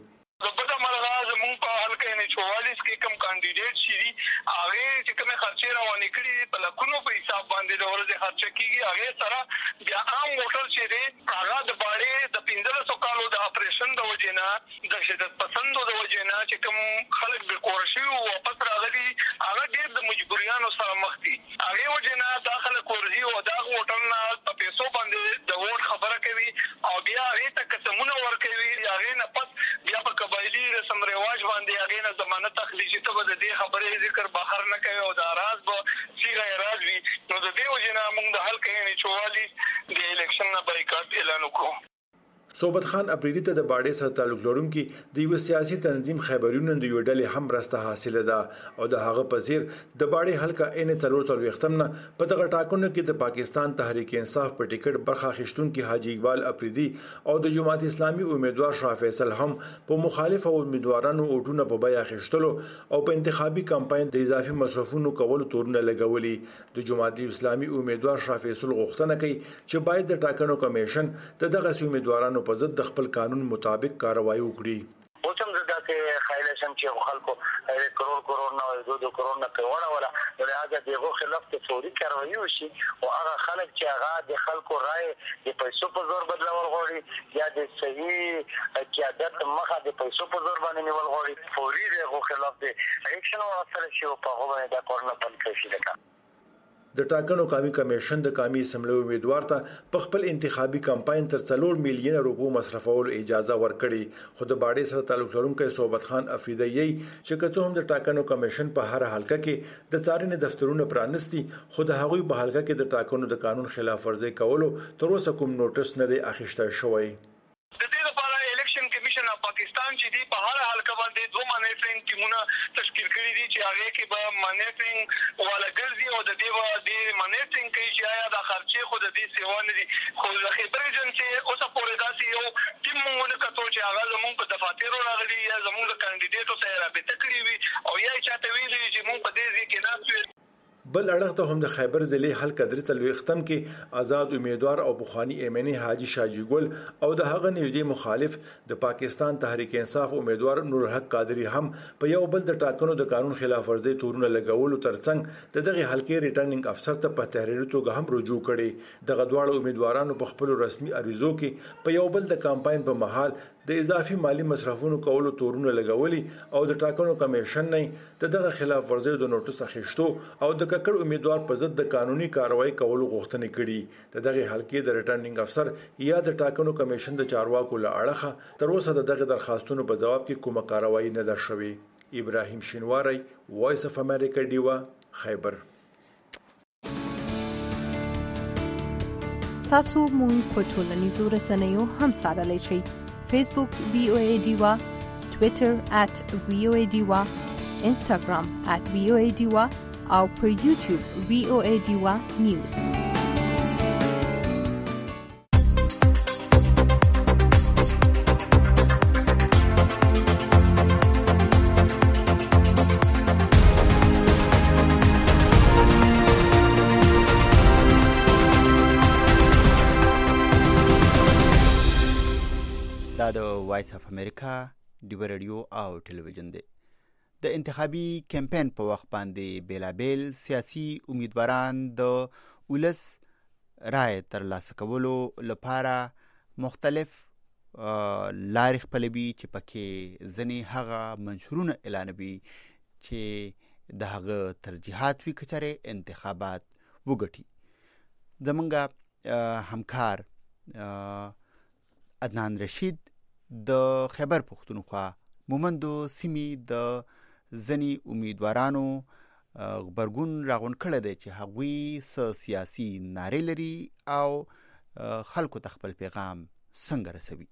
کاندیدټ شي هغه چې کومه خرچه روانې کړي په لکونو په حساب باندې د ورځې خرچه کیږي، هغه سره بیا عام موټر چې دی هغه د باړې د پنځلسو کالو د اپریشن د وجې نه د شدت پسندو د وجې نه چې کوم خلک بې کوره شوي او واپس راغلي هغه ډېر د مجبوریانو سره مخ دي. هغې وجې نه دا خلک ورځي او دا موټر نه په پیسو باندې د ووټ خبره کوي او بیا هغې ته قسمونه ورکوي، هغې نه پس بیا په قبایلي رسم رواج باندې هغې نه ضمانت اخلي چې ته به د دې خبرې ذکر بهر نه کوي او دا راز به صیغه راز وي. نو د دې وجې نه موږ د حلقه یعنې چوالیس د الیکشن نه بایکاټ اعلان وکړو. صوبت خان افریدي ته د باړې سره تعلق لرونکي د یو سیاسي تنظیم خیبر یونین د یو ډلې هم راسته حاصله ده او د هغه په څیر د باړې حلقه ان څلور څلوېښتم نه په دغه ټاکنو کې د پاکستان تحریک انصاف په ټیکټ برخه اخیستونکي حاجي اقبال افریدي او د جماعت اسلامي امیدوار شاه فیصل هم په مخالف او امیدوارانو اوټونه په بیه اخیستلو او په انتخابي کمپاین د اضافي مصرفونو کولو تورونه لګولي. د جماعت اسلامي امیدوار شاه فیصل غوښتنه کوي چې باید د ټاکنو کمیشن د دغه امیدوارانو په ضد د خپل قانون مطابق کاروایی وکړي. اوس هم زه داسې خیال شم چې خلکو کروڑ کروڑ نه دو دو کروڑ نه پیوړه ولا لهدا دغه خلاف ته فوري کاروایی وشي او هغه خلک چې هغه د خلکو رائے د پیسو په زور بدلول غواړي یا د صحیح قیادت مخه د پیسو په زور باندې نیول غواړي، فوري دغه خلاف د اکشن واخلي شي او په هغه باندې د کورنه بند کړي. د ټاکنو قومي کمیشن د قومي اسمبلی امیدوار ته په خپل انتخابي کمپاین تر څلور میلیون روپو مصرفولو اجازه ورکړي، خو د باړې سره تعلق لرونکي صوبت خان افریدي چې که هم د ټاکنو کمیشن په هر حلقه کې د څارنې دفترونه پرانستي، خو د هغوی په حلقه کې د ټاکنو د قانون خلاف ورزي کولو تر اوسه کوم نوټس نه دی اخیستل شوی. پاکستان چې دی په هر حلقه باندې دوه مانیټرینګ ټیمونه تشکیل کړي دي چې هغه کې به مانیټرینګ والا ګرځي او د دې به د مانیټرینګ کوي چې آیا د خرچې خو د دې سیوا نه دي. خو د خیبر ایجنسي اوسه پورې داسې یو ټیم مونږ کتو چې هغه زموږ په دفاترو راغلي یا زموږ د کاندیدټو سره رابطه کړې وي او یا چاته ویلي چې مونږ په دې ځای کې ناست یو. بل اړخ ته هم د خیبر ضلع حلقه درې څلوېښتم کې آزاد امیدوار او پخوانی ایمنی حاجی شاجی ګل او د هغه نږدې مخالف د پاکستان تحریک انصاف امیدوار نور حق قادری هم په یو بل د ټاکنو د قانون خلاف ورزي تورونه لګولو ترڅنګ د دغه حلقې ریټرنینګ افسر ته په تحریري توګه هم رجوع کړي. دغه دواړه امیدوارانو په خپل رسمي عریضو کې په یو بل د کمپاین په مهال د اضافي مالی مصرفونو کولو تورونه لګولي او د ټاکنو کمیشن نه دغه خلاف ورزي د نوټس اخیستو او د ککړ امیدوار په ضد د قانوني کاروایی کولو غوښتنه کړي. دغه حلقې د ریټرنینګ افسر یا د ټاکنو کمیشن د چارواکو له اړخه تر اوسه دغه درخواستونو په جواب کې کومه کاروایی نه ده شوې. ابراهیم شینواری، وایس اف امریکا، ډیوا، خیبر. تاسو مونږ په ټولنیزو رسنیو هم څارلی شئ. فیسبوک وی او ای ډیوا، ټویټر ات وی او ای ډیوا، انسټاګرام ات وی او ای ډیوا او پر یوټیوب وی او ای ډیوا نیوز. دا د وایس اف امریکا ډیو رادیو او ټلویزیون دی. د انتخابي کمپاین په وخت باندې بیلابیل سیاسي امیدواران د ولس رای ترلاسه کولو لپاره مختلف لارې خپلوي چې پکې ځینې هغه منشورونه اعلانوي چې د هغه ترجیحات وي که چېرې انتخابات وګټي. زمونږ همکار عدنان رشید د خیبر پښتونخوا مومندو سیمې د ځینې امیدوارانو غبرګون راغونډ کړی دی چې هغوی څه سیاسي نارې لري او خلکو ته خپل پیغام څنګه رسوي.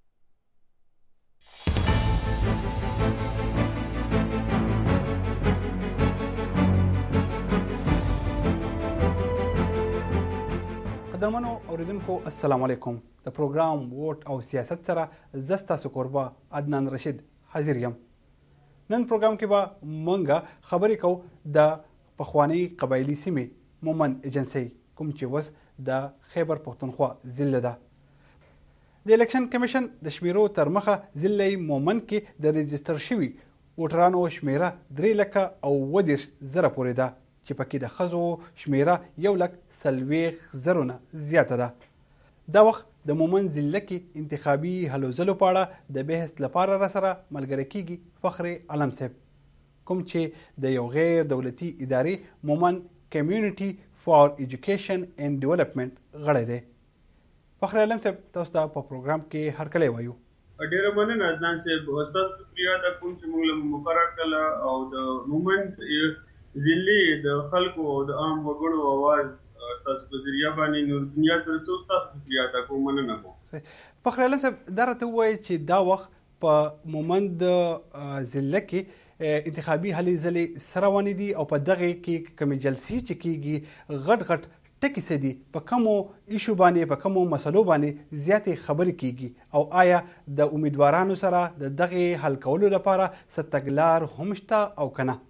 قدرمنو اوریدونکو السلام علیکم. د پروګرام ووټ او سیاست سره زه ستاسو کوربه عدنان رشید حاضر یم. نن پروګرام کې به مونږ خبرې کوو د پخوانۍ قبایلي سیمې مومند ایجنسۍ کوم چې اوس د خیبر پښتونخوا ضلع ده. د الیکشن کمیشن د شمیرو تر مخه ضلع مومند کې د رجسټر شوي ووټرانو شمیره درې لکه او اووه دېرش زره پورې ده چې پکې د ښځو شمیره یو لک څلوېښت زرو نه زیاته ده. دا وخت د مومند ضلع کې انتخابي هلو ځلو په اړه د بحث لپاره را سره ملګری کیږي فخر عالم صاحب کوم چې د یو غیر دولتي ادارې مومند کمیونټي فار ایجوکیشن اینڈ ډیولپمنٹ غړی دی. فخر عالم صاحب تاسو ته په پروګرام کې هرکلی وایو. ډیره مننه عدنان صاحب. ستاسو شکریه ده کوم چې موږ له مقرر کړله او د مومند ضلع د خلکو او د عام وګړو اواز تاسو په ذریعه باندې نور دنیا ته رسو. تاسو شکریه ادا کوم، مننه کوم. فخر عالم صاحب دا راته ووایي چې دا وخت په مومند ضلع کې انتخابي هلې ځلې سره روانې دي او په دغې کې کومې جلسې چې کېږي غټ غټ ټکي څه دي، په کومو ایشو باندې په کومو مسلو باندې زیاتې خبرې کېږي او آیا د امیدوارانو سره د دغې حل کولو لپاره څه تګلار هم شته او که نه؟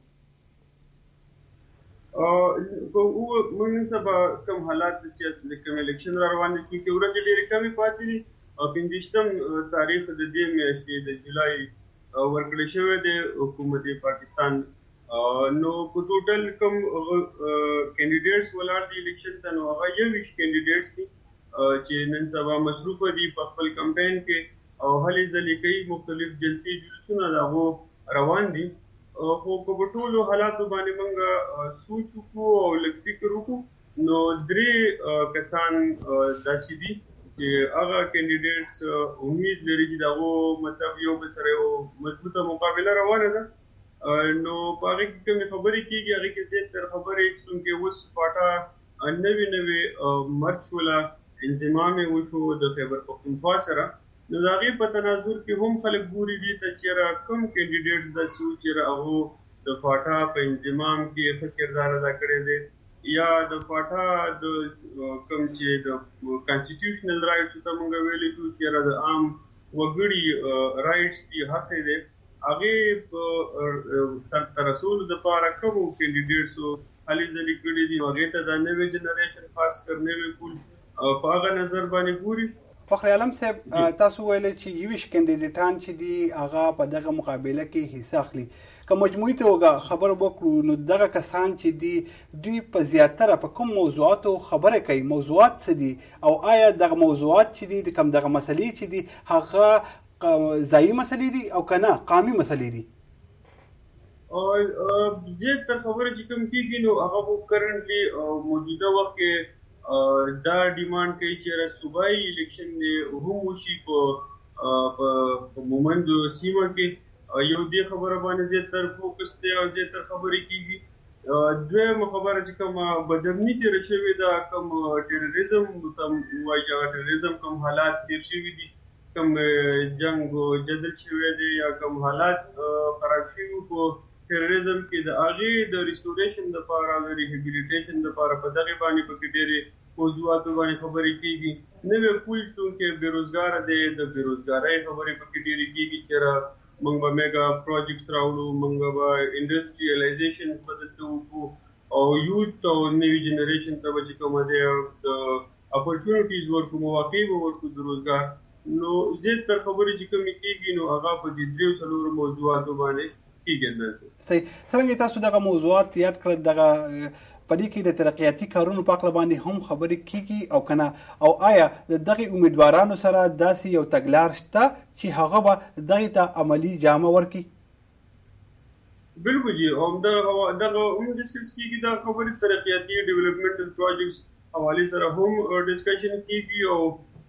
موږ نن سبا کوم حالات د سیاست د کوم الیکشن را روان دي چې ورځې ډېرې کمې پاتې دي. پنځویشتم تاریخ د دې میاشتې د جولای ورکړی شوی دی حکومت پاکستان. نو په ټوټل کوم کینډیډیټس ولاړ دي الیکشن ته، نو هغه یوویشت کینډیډیټس دي چې نن سبا مصروفه دي په خپل کمپاین کې او هلې ځلې کوي، مختلف جلسې جلوسونه د هغو روان دي. خو په ټولو حالاتو باندې موږ سوچ وکړو او لږ فکر وکړو، نو درې کسان داسې دي چې هغه کینډیډیټس امید لري چې د هغو مطلب یو بل سره یو مضبوطه مقابله روانه ده. نو په هغې کې کومې خبرې کېږي، هغې کې زیاتره خبرې څومکې اوس پاټه نوې نوې مرچ شوله، انضمام یې وشو د خیبر پښتونخوا سره. نو د هغې په تناظر کې هم خلک ګوري دي ته چېرې کوم کینډیډیټس داسې وو چېرې هغو د فاټا په انضمام کې ښه کردار ادا کړی دی، یا د فاټا د کوم چې د کانسټیټیوشنل رایټس ته موږ ویلی شو چېرې د عام وګړي رایټس دي، حق دی، هغې په سرته رسولو دپاره کومو کینډیډیټسو هلې ځلې کړي دي، هغې ته دا نوی جنریشن خاص کر نوی پول په هغه نظر باندې ګوري. فخر عالم صاحب تاسو ویل چې یویش کاندیدټان چې دي هغه په دغه مقابله کې حصہ اخلي. که مجموعي توګه خبره وکړو نو دغه کسان چې دي دوی په زیاتره په کوم موضوعاتو خبره کوي؟ موضوعات څه دي او آیا دغه موضوعات چې دي د کوم دغه مسلې چې دي هغه ځایي مسلې دي او که نه قامي مسلې دي؟ زیاتره خبره چې کوم کېږي نو هغه کرنټلي موجوده وخت کې دا ډیمانډ کوي چې را صوبایي الیکشن دی هم وشي په مومند سیمه کې. یو دې خبره باندې زیاتره فوکس دی او زیاتره خبرې کېږي. دویمه خبره چې کومه بدامني تېره شوې ده، کوم ټیرریزم ته وایي هغه ټیرریزم کوم حالات تېر شوي دي، کوم جنګ جدل شوی دی یا کوم حالات خراب شوي په ټیرریزم کې، د هغې د ریسټوریشن دپاره د ریهیبلیټیشن دپاره په دغې باندې پکې ډېرې موضوعاتو باندې خبرې کېږي. نوی پول چونکې بېروزګاره دی، د بېروزګارۍ خبرې پکې ډېرې کېږي چې را موږ به میګا پروجیکټس راوړو، موږ به انډسټریالایزیشن په دلته وکړو او یوت او نوي جنریشن ته به چې کومه دی د اپورچونټیز ورکړو، مواقع به ورکړو د روزګار. نو زیاتره خبرې چې کومې کېږي نو هغه په دې دریو څلورو موضوعاتو باندې صحیح. څرنګه تاسو دغه موضوعات یاد کړل، دغه په دې کې د ترقیاتي کارونو په هکله باندې هم خبرې کېږي او که نه؟ او آیا د دغې امیدوارانو سره داسې یو تګلار شته چې هغه به دغې ته عملي جامه ورکړي؟ بالکل جی، دغه هم ډسکس کېږي، دا خبرې ترقیاتي ډیولپمنټل پروجیکټس حوالې سره هم ډسکشن کېږي او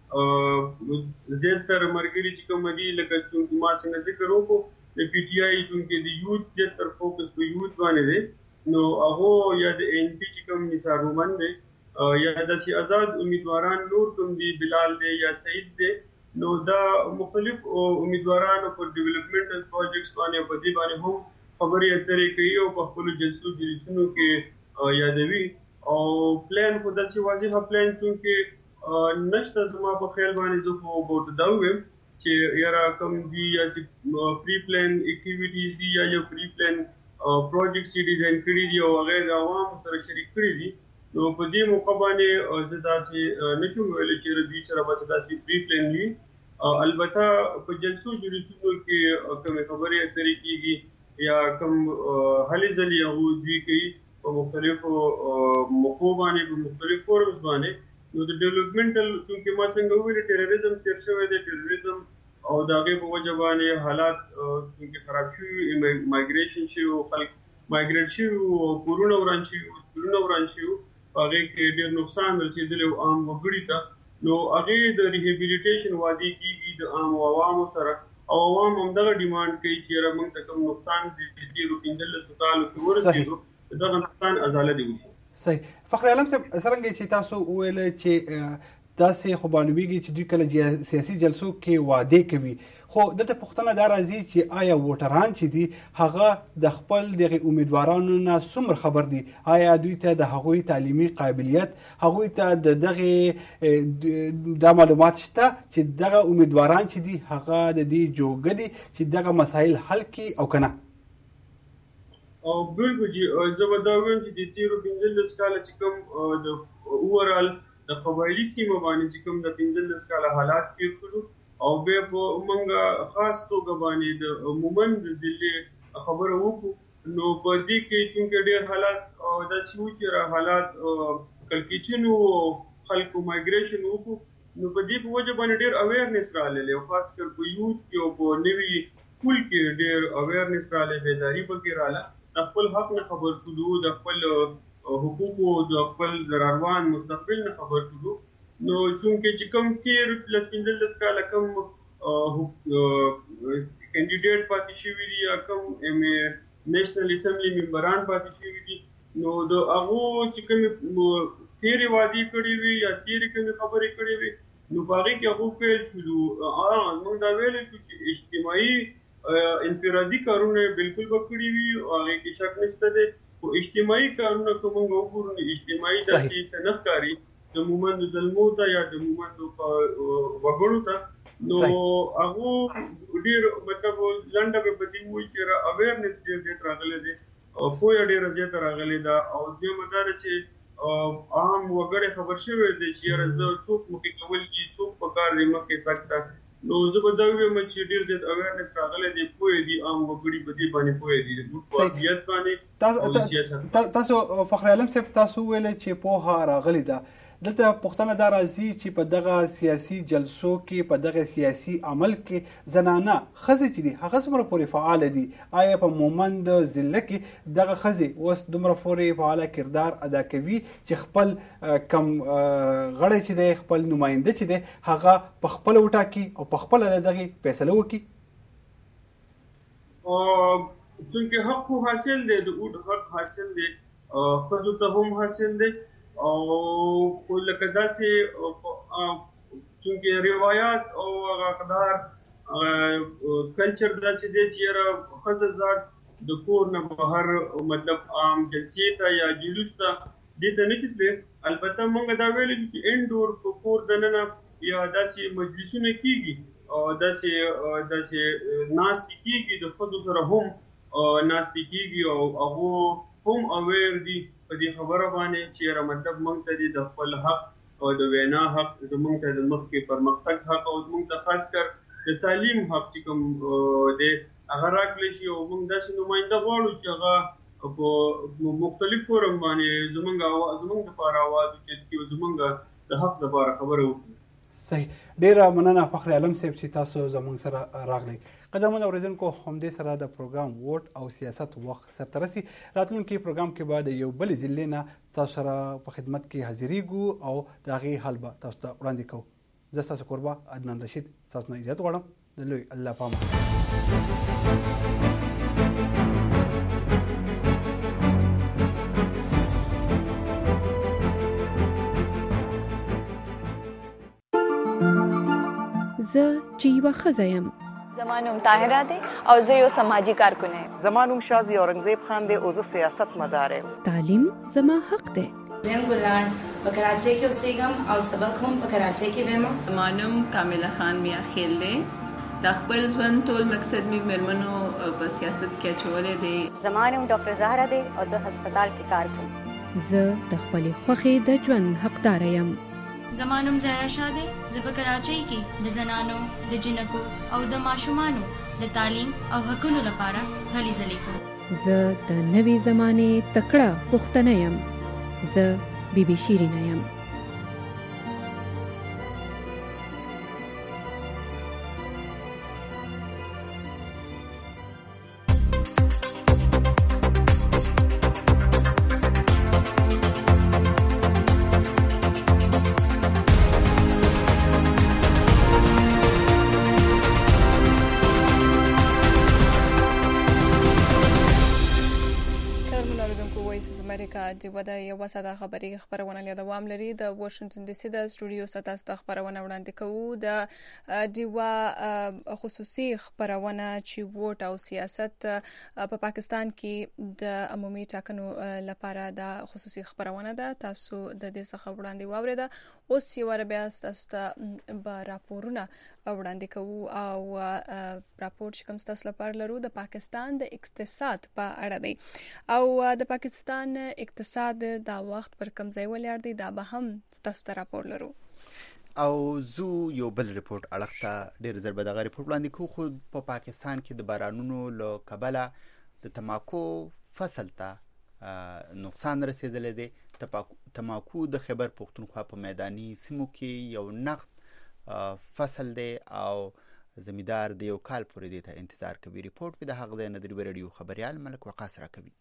زیاتره ملګري چې کوم دي لکه چونکې ما څنګه ذکر وکړو د پی ټي آی چونکې د یوت زیاتره فوکس په یوت باندې دی، نو هغه یا د این پی چې کوم نثار مومند دی یا داسې آزاد امیدواران نور کوم دي، بلال دی یا سعید دی، نو دا مختلف امیدوارانو پر ډیولپمنټل پروجیکټس باندې په دې باندې هم خبرې اترې کوي او په خپلو جلسو جلسونو کې یادوي. او پلان خو داسې واضحه پلان چونکې نشته زما په خیال باندې، زه خو به دا ووایم چې یاره کوم دي یا چې پری پلان اکټیویټیز دي یا یو پری پلان پروجیکټس یې ډیزاین کړي دي او هغه د عوامو سره شریک کړي دي، نو په دې موقع باندې زه داسې نه شم ویلی چې دوی سره به داسې پری پلان وي. البته په جلسو جلسونو کې کومې خبرې اترې کېږي یا کوم هلې ځلې هغوی دوی کوي په مختلفو موقعو باندې په مختلف فورمز باندې. نو د ډیولپمنټل چونکې ما څنګه وویل ټیرریزم تېر شوی دی، ټیرریزم او د هغې په وجه باندې حالات چونکې خراب شوي، مایګریشن شوي، خلک مایګریټ شوي او کورونه وران شوي، هوسپیټلونه وران شوي، په هغې کې ډېر نقصان رسېدلی و عام وګړي ته. نو هغې د ریهیبلیټیشن وعدې کېږي د عامو عوامو سره او عوام همدغه ډیمانډ کوي چې یاره موږ ته کوم نقصان د تېرو پنځلسو کالو کې ورسېدو دغه نقصان ازاله دې وشي. صحیح. فخر عالم صاحب څرنګه چې تاسو وویل چې داسې خو معلومیږي چې دوی کله سیاسي جلسو کې وعدې کوي، خو دلته پوښتنه دا راځي چې آیا ووټران چې دي هغه د خپل دغې امیدوارانو نه څومره خبر دي؟ آیا دوی ته د هغوی تعلیمي قابلیت، هغوی ته د دغې دا معلومات شته چې دغه امیدواران چې دي هغه د دې جوګه دي چې دغه مسایل حل کړي او که نه؟ او بالکل جی، زه به دا وایم چې د تېرو پنځلس کاله چې کوم د اوورال د قبایلي سیمه باندې چې کوم د پنځلس کاله حالات تېر شولو او بیا په موږ خاص توګه باندې د مومند ضلع خبره وکړو، نو په دې کې چونکې ډېر حالات داسې وو چې حالات کړکېچن وو، خلکو مایګریشن وکړو، نو په دې په وجه باندې ډېر اویرنس راغلی او خاص کر په یوت کې او په نوي پول کې ډېر اویرنس راغلی، بیداري پکې راغله، د خپل حق نه خبر شولو، د خپل حقوقو د خپل روان مستقبل نه خبر شولو. نو چونکې چې کوم تېر لس پنځلس کاله کوم کینډیډیټ پاتې شوي دي یا کوم ایم ای نیشنل اسمبلی ممبران پاتې شوي دي، نو د هغو چې کومې تېرې وعدې کړې وي یا تېرې کومې خبرې کړې وي، نو په هغې کې هغو فیل شولو. موږ دا ویلی شو چې اجتماعي انفرادي کارونه بالکل به کړي وي او هغې کې شک نشته دی، خو اجتماعي کارونه که موږ وګورو نو اجتماعي داسې څه نه ښکاري د مومندو زلمو ته یا د مومندو وګړو ته، نو هغو ډېر مطلب لنډه به په دې ووایي چې اویرنس ډېر زیات راغلی دی پوهه ډېره زیاته راغلې ده. او دویمه دا ده چې عام وګړی خبر شوی دی چې یاره زه څوک مخکې کول دي څوک په کار دی مخکې تګ ته. نو زه به دا ووایم چې ډېر زیات اویرنس راغلی دی پوهې دي عام وګړي په دې باندې پوهې دي زموږ په هویت باندې. تاسو فخر علم صاحب تاسو وویل چې پوهه راغلې ده. دلته پوښتنه دا راځي چې په دغه سیاسي جلسو کې په دغه سیاسي عمل کې زنانه ښځې چې دي هغه څومره پورې فعاله دي؟ آیا په مومند ضلع کې دغه ښځې اوس دومره پورې فعاله کردار ادا کوي چې خپل کم غړی چې دی خپل نماینده چې دی هغه په خپله وټاکي او په خپله د دغې فیصله وکړي؟ چونکې حق خو حاصل دی، د اوټ حق حاصل دی، ښځو ته هم حاصل دی. او لکه داسې چونکې روایات او اقدار کلچر داسې دی چې یاره ښځه ذات د کور نه بهر مطلب عام جلسې ته یا جلوس ته دې ته نه چې تللی. البته موږ دا ویلي دي چې انډور په کور دننه یا داسې مجلسونه کېږي او داسې داسې ناستې کېږي د ښځو سره هم ناستې کېږي او هغو هم اویر دي په دې خبره باندې چې یاره مطلب موږ ته دې د خپل حق او د وینا حق زموږ ته د مخکې پرمختګ حق او زموږ ته خاص کر د تعلیم حق چې کوم دی هغه راکړلی شي او موږ داسې نماینده غواړو چې هغه په مختلف فورم باندې زموږ زموږ دپاره اواز اوچت کړي او زموږ د حق دپاره خبره وکړي. صحیح، ډیره مننه فخر علم صاحب چې تاسو زموږ سره راغلی. قدرمنو اورېدونکو همدې سره د پروګرام ووټ او سیاست وخت سرته رسي. راتلونکي پروګرام کې به د یو بلې ضلعې نه تاسو سره په خدمت کې حاضرېږو او د هغې حال به تاسو ته وړاندې کوو. زه ستاسو کوربه عدنان رشید تاسو نه اجازت غواړم. د لوی الله پامه. زه چې یوه ښځه یم. زما نوم طاهره دی او زه یو سماجي کارکونه یم. زما نوم شازي اورنګزیب خان دی او زه سیاست مدار یم. تعلیم زما حق دی. زم ګلان په کراچۍ کې اوسېږم او سبق هم په کراچۍ کې وایم. زما نوم کامله خان میا خیل دی. د خپل ژوند ټول مقصد مې مېرمنو په سیاست کې اچولی دی. زما نوم ډاکټر زهره دی او زه هسپتال کې کار کوم. زه د خپلې خوښې د ژوند حقداره یم. زما نوم زهرا شاه دی. زه په کراچۍ کې د زنانو د جنکو او د ماشومانو د تعلیم او حقونو لپاره هلې ځلې کوم. زه د نوې زمانې تکړه پښتنه یم. زه بی بی شیرینه یم. ډیوه د یوه ساده خبري خبرونه له دوام لري. د واشنگټن ډي سي د سټوډیو څخه تاسو ته خبرونه وړاندې کوو. د ډیوه خصوصي خبرونه چې ووټ او سیاست په پاکستان کې د عمومي ټاکنو لپاره د خصوصي خبرونه ده. تاسو د دې څخه وړاندې واورېده. اوس یو ور بیا تاسو ته به راپورونه وړاندې کوو او راپور چې کوم تاسو لپاره لرو د پاکستان د اقتصاد په اړه دی او د پاکستان اقتصاد دا وخت پر کم ځای ولاړ دی. دا به هم تاسو ته راپور لرو او زو یو بل ریپورت اړه ته ډیر زر به دغه ریپورت وړاندې کوو. خو په پاکستان کې د بارانونو له کبله د تماکو فصل ته نقصان رسیدلی دی. تماکو د خیبر پختونخوا په میداني سیمو کې یو نقد فصل دی او زمیندار د یو کال پورې دی ته انتظار کوي. ریپورت په د هغه ځای نه د ریډیو خبريال ملک وقاص را کوي.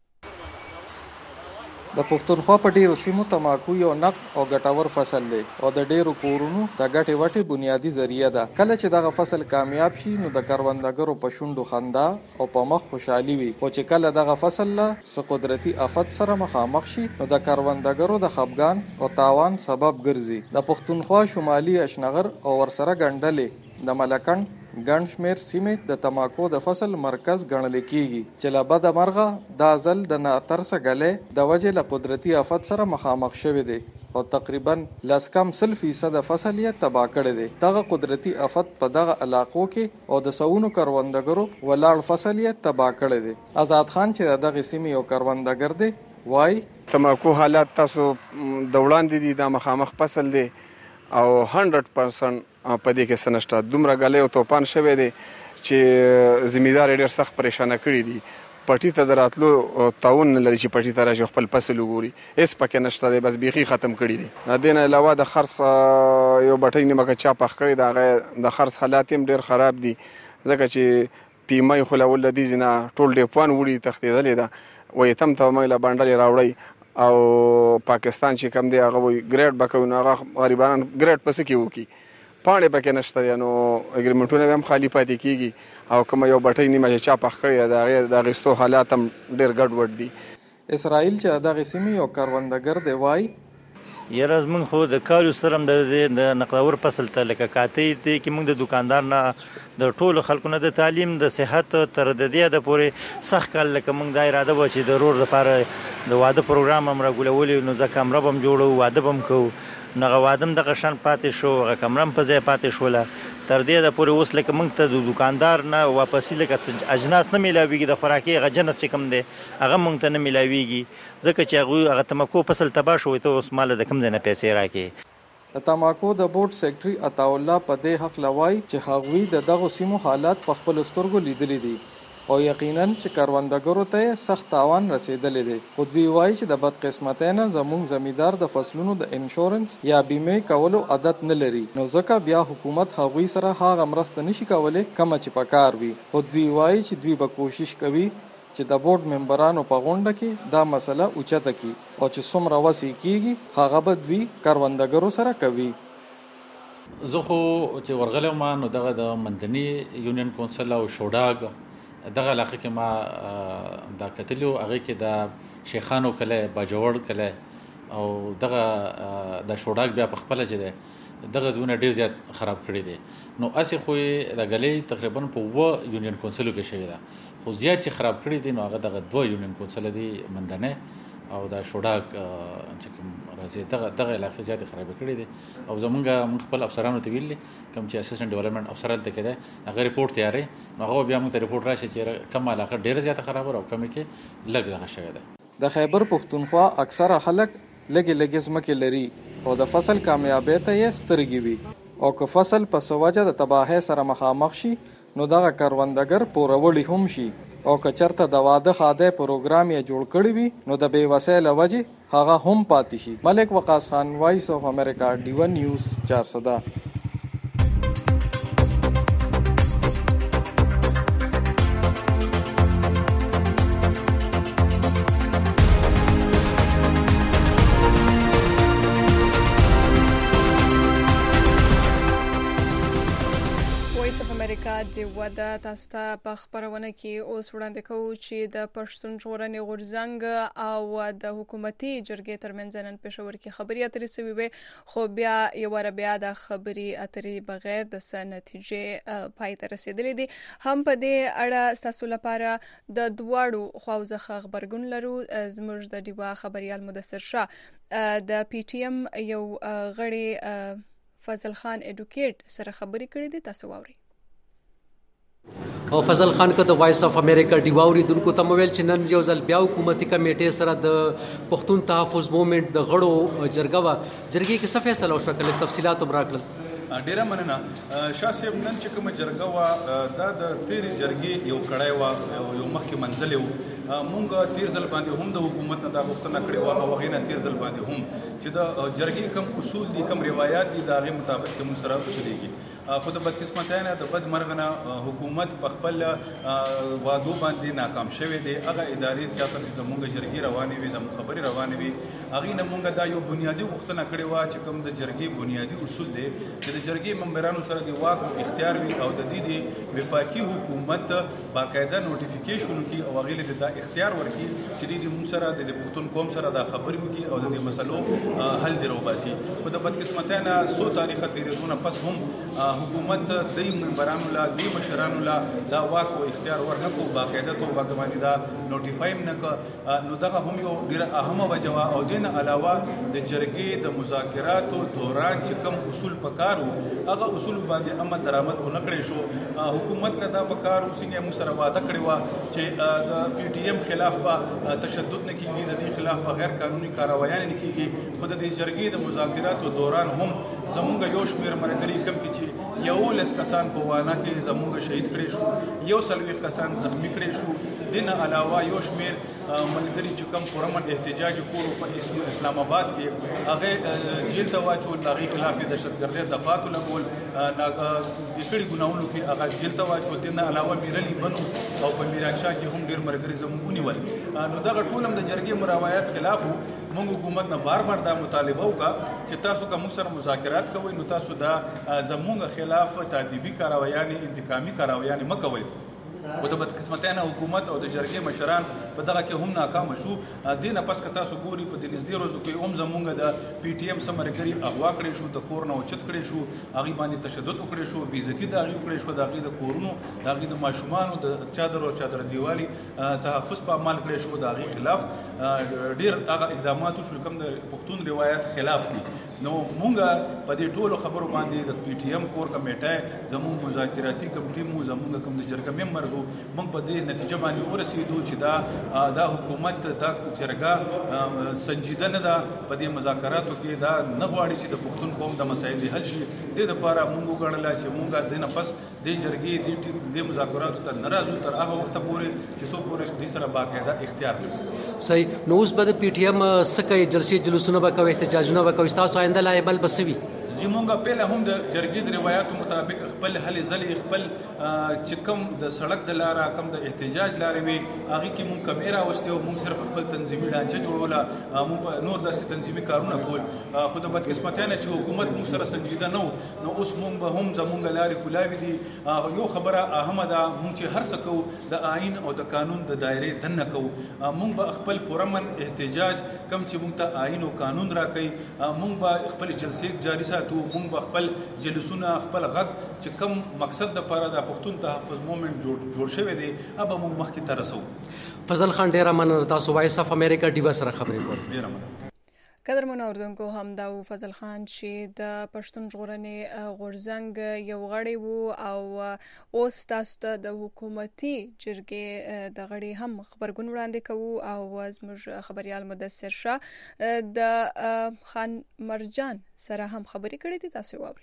د پښتونخوا په ډیرو سیمو تماکو یو نقد او ګټور فصل دی او د ډیرو کورونو د ګټې وټې بنیادی ذریعہ ده. کله چې دغه فصل کامیاب شي نو د کروندګرو په شونډو خندا او په مخ خوشحالي وي. او چې کله دغه فصل له څه قدرتي آفت سره مخامخ شي نو د کروندګرو د خپګان او تاوان سبب ګرځي. د پښتونخوا شمالي اشنغر او ورسره ګنډلې د ملکند ګڼ شمېر سیمې د تماکو د فصل مرکز ګڼل کېږي چې له بده مرغه دا ځل د ناترسه ګلې د وجې له قدرتي آفت سره مخامخ شوی دی. او تقریبا لس کم سل فیصد فصل یې تباہ کړی دی. دغه قدرتي آفت په دغه علاقو کې او د سونو کروندګرو ولاړ فصل یې تباہ کړی دی. آزاد خان چې دغه سیمې یو کروندګر دی وای تماکو حالات تاسو د وړاندې دي، دا مخامخ فصل دی او هنډرډ پرسنټ په دې کې سنشته دومره غلې او توپان شوی دی چې زمیندار ډېر سخت پریشانه کړي دي. پټي ته دراتلو تعاون نه لري چې پټي ته راشي خپل فصل وګوري، هیڅ پکې نشته دی، بس بیخي ختم کړي دي. د دې نه علاوه د خرڅ یو بټۍ نیمه چا پخ کړی د هغه د خرڅ حالات هم ډېر خراب دي ځکه چې پیمای خلول د دې نه ټول ډیپوان وړي تښتېدلې ده. وایي تم ته مې له بانډلې راوړی او پاکستان چې کم دی هغه وایي ګریډ به کوي، نو هغه غریبان ګریډ پسې کې وکړي، پاڼې پکې نشته دی، نو اګریمنټونه هم خالي پاتې کېږي او کومه یو بټۍ نیمه چې چا پخ کړې د هغې د اخیستو حالات هم ډېر ګډوډ دي. اسرائیل چې دغه سیمې یو کروندګر دی وایي یاره زمونږ خو د کالو سره هم د نقلور فصل ته لکه کاتی دی کې موږ د دکاندار نه د ټولو خلکو نه د تعلیم د صحت تر د دې د پورې سخت کال لکه موږ دا اراده وه چې د رور لپاره د واده پروګرام هم راګولولي، نو ځکه کمره به هم جوړو واده به هم کوو، نو هغه واده هم دغه شان پاتې شو، هغه کمره هم په ځای پاتې شوله. تر دې د پورې اوس لکه موږ ته د دکاندار نه واپسي لکه اجناس نه میلاویږي، د خوراکي هغه جنس چې کوم دی هغه موږ ته نه میلاویږي ځکه چې هغوی هغه تماکو فصل تباه شوی، ته اوس ماله د کوم ځای نه پیسې راکړې. د تماکو د بورډ سیکرټري عطاالله په دې هکله وایي چې هغوی د دغو سیمو حالات په خپلو سترګو لیدلي دي او یقینا چې کروندګرو ته سخت تاوان رسیدلی دی. خو دوی وایي چې د بدقسمتۍ نه زموږ زمیندار د فصلونو د انشورنس یا بیمې کولو عادت نه لري، نو ځکه بیا حکومت هغوی سره هغه مرسته نشي کولی کومه چې پکار وي. خو دوی وایي چې دوی به کوشش کوي چې د بورډ ممبرانو په غونډه کې دا مسله اوچته کړي او چې څومره وسې کېږي هغه به دوی کروندګرو سره کوي. زه خو چې ورغلی ما نو دغه د مندني یونین کونسل او شوډاګ دغه علاقه کې ما دا کتلو، هغه کې د شیخانو کله باجوړ کله او دغه د شوډاګ بیا په خپل چې ده دغه ځونه ډیر زیات خراب کړی دي. نو اسی خو د غلې تقریبا په و یونین کونسلو کې شوی ده، خو زیات چې خراب کړی دي نو هغه دغه دوه یونین کونسل دي مندنه او د شوډاګ چې کوم راځي دغه دغه علاقه زیات خراب کړی دي. او زمونږ موږ خپل افسرانو ته ویلي کوم چې اسسټنټ ډیولپمنٹ افسران ته کړه هغه ریپورت تیارې نو هغه بیا موږ ته ریپورت راشي چې کوم علاقه ډیره زیات خراب او کومه کې لږ دغه شوی ده. د خیبر پښتونخوا اکثره خلک لګي لګي ځمکې لري او د فصل کامیابی ته یې سترګې وي او که فصل په سوجه د تباهۍ سره مخامخ شي نو دغه کروندګر پوروړی هم شي او که چرته د واده خاده پروګرام یې جوړ کړی وي نو د بې وسایله وجې هغه هم پاتې شي. ملک وقاص خان، وایس اف امریکا، ډي ون نیوز، چارسده. ودا تاسو ته په خبرونه کې اوس وړاندې کوو چې د پښتون ژغورنې غورځنګ او د حکومتي جرګې ترمنځ نن پېښور کې خبري اترې شوې وې، خو بیا یو ور بیا د خبري اترې بغیر د څه نتیجې پای ته رسیدلې دي. هم په دې اړه تاسو لپاره د دواړو خواو څخه خبرګون لرو. زموږ د ډیوا خبريال مدثر شاه د پی ټی ایم یو غړي فضل خان اډوکیټ سره خبري کړې دي، تاسو واورئ. او فضل خان که د وایس اف امریکا ډیوا اوریدونکو ته مویل چې نن یو ځل بیا حکومتي کمیټې سره د پښتون تحفظ موومېنټ د غړو جرګه وه، جرګې کې څه فیصله وشوه، کله تفصیلات هم راکړل. ډیره مننه شاه صاحب. نن چې کومه جرګه وه دا د تیرې جرګې یو کړی وه، یو مخکې منزل و. مونږ تیر ځل باندې هم د حکومت نه دا غوښتنه کړې وه او هغې نه تیر ځل باندې هم چې د جرګې کوم اصول دي کوم روایات دي د هغې مطابق چې موږ سره چلېږي. خو د بدقسمتۍ نه د بد مرغ نه حکومت په خپل وعدو باندې ناکام شوی دی. هغه ادارې چا ته چې زموږ جرګې روانې وي، زموږ خبرې روانې وي، هغې نه مونږ دا یو بنیادي غوښتنه کړې وه چې کوم د جرګې بنیادي اصول دی چې د جرګې ممبرانو سره د واک اختیار وي او د دې د وفاقي حکومت باقاعده نوټیفیکیشن وکړي او هغې له دا اختیار ورکړي چې دې موږ سره د پښتون قوم سره دا خبرې وکړي او د دې مسلو حل دی روباسي. په د بدقسمتۍ نه څو تاریخه تېرېدونه پس هم حکومت د ممبرانو لا د مشرانو لا دا واک او اختیار ورنکړو، باقاعده توګه باندې دا نوټیفایم نه کړ. نو دغه هم یو ډېره اهمه وجه وه. او دې نه علاوه د جرګې د مذاکراتو دوران چې کوم اصول پکار وو هغه اصول باندې عمل درآمد ونه کړی شو. حکومت له دا پکار وو څنګه موږ سره وعده کړې وه چې د پی ټي ایم خلاف به تشدد نه کېږي، د دې خلاف به غیر قانوني کاروایانې نه کېږي. خو د دې جرګې د مذاکراتو دوران هم زمونږ یو شمېر ملګري کوم کې چې یولس کسان په وانا کې زمونږ شهید کړی شو، یو څلوېښت کسان زخمي کړی شو. دې نه علاوه یو شمېر ملګري چې کوم پرامن احتجاج کولو په اسلام آباد کې هغه جیل ته واچول، د هغې خلاف یې دهشتګردۍ دفعاتو لګول، د کړي ګناهونو کې هغه جیل ته واچول. دې نه علاوه میرلي بنو او په میرانشاه کې هم ډېر ملګري زموږ ونیول. نو دغه ټول هم د جرګې مراوایات خلاف وو. موږ حکومت نه بار بار دا مطالبه وکړه چې تاسو که موږ سره مذاکرات کوئ نو تاسو دا زموږ خلاف تعذیبي کاروایانې انتقامي کاروایانې مه کوئ. خو د بدقسمتۍ نه حکومت او د جرګې مشران په دغه کې هم ناکامه شو. دې نه پس که تاسو ګوري په دې نږدې ورځو کې هم زموږ د پی ټي ایم څه ملګري اغوا کړی شو، د کور نه اوچت کړی شو، هغې باندې تشدد وکړی شو، بې عزتي د هغې وکړی شو، د هغې د کورونو د هغې د ماشومانو د چادر او چادر دیوالي تحفظ په عمل کړی شو. د هغې خلاف ډېر هغه اقدامات وشو کوم د پښتون روایت خلاف دي. نو مونږ په دې ټولو خبرو باندې د پی ټي ایم کور کمیټه زموږ مذاکراتي کمیټې مو زموږ کوم د جرګه ممبرز موږ په دې نتیجه باندې ورسېدو چې دا دا حکومت دا جرګه سنجیده نه ده په دې مذاکراتو کې، دا نه غواړي چې د پښتون قوم د مسایل حل شي. دې دپاره موږ وګڼله چې موږ دې نه پس دې جرګې دې مذاکراتو ته نه راځو تر هغه وخته پورې چې څو پورې دې سره باقاعده اختیار کړو. صحیح. نو اوس به د پی ټي ایم څه کوي؟ جلسې جلوسونه به کوي، احتجاجونه به کوي، ستاسو آینده لایبل به څه وي؟ زمونږ پهله هم د جرګې د روایاتو مطابق خپل هلې ځلې خپل چې کوم د سړک د لاره کوم د احتجاج لارې وي هغې کې مونږ کمې راوستې او مونږ صرف خپل تنظیمي ډانچه جوړوله، مونږ په نور داسې تنظیمي کارونه کول. خو د بدقسمتۍ نه چې حکومت مونږ سره سنجیده نه و نو اوس مونږ به هم زمونږ لارې کولاوي دي. یو خبره اهمه ده، مونږ چې هر څه کوو د آئین او د قانون د دایرې دننه کوو. مونږ به خپل پرامن احتجاج کوم چې مونږ ته آئین او قانون راکوي مونږ به خپل جلسې جاري ساتو، مونږ به خپل جلسونه خپل غږ چې کوم مقصد دپاره د پښتون تحفظ مومنټ جوړ جوړ شوی دی هغه به موږ مخکې ته رسوو. فضل خان ډېره مننه، تاسو وایس اف امریکا ډیوا سره خبرې کول. ډېره مننه. قدرمنو اردوونکو، همدا و فضل خان چې د پښتون ژغورنې غورځنګ یو غړی وو او اوس تاسو ته د حکومتي جرګې د غړي هم خبرګون وړاندې کوو. او زموږ خبريال مدثر شاه د خان مرجان سره هم خبرې کړې دي، تاسو واورئ.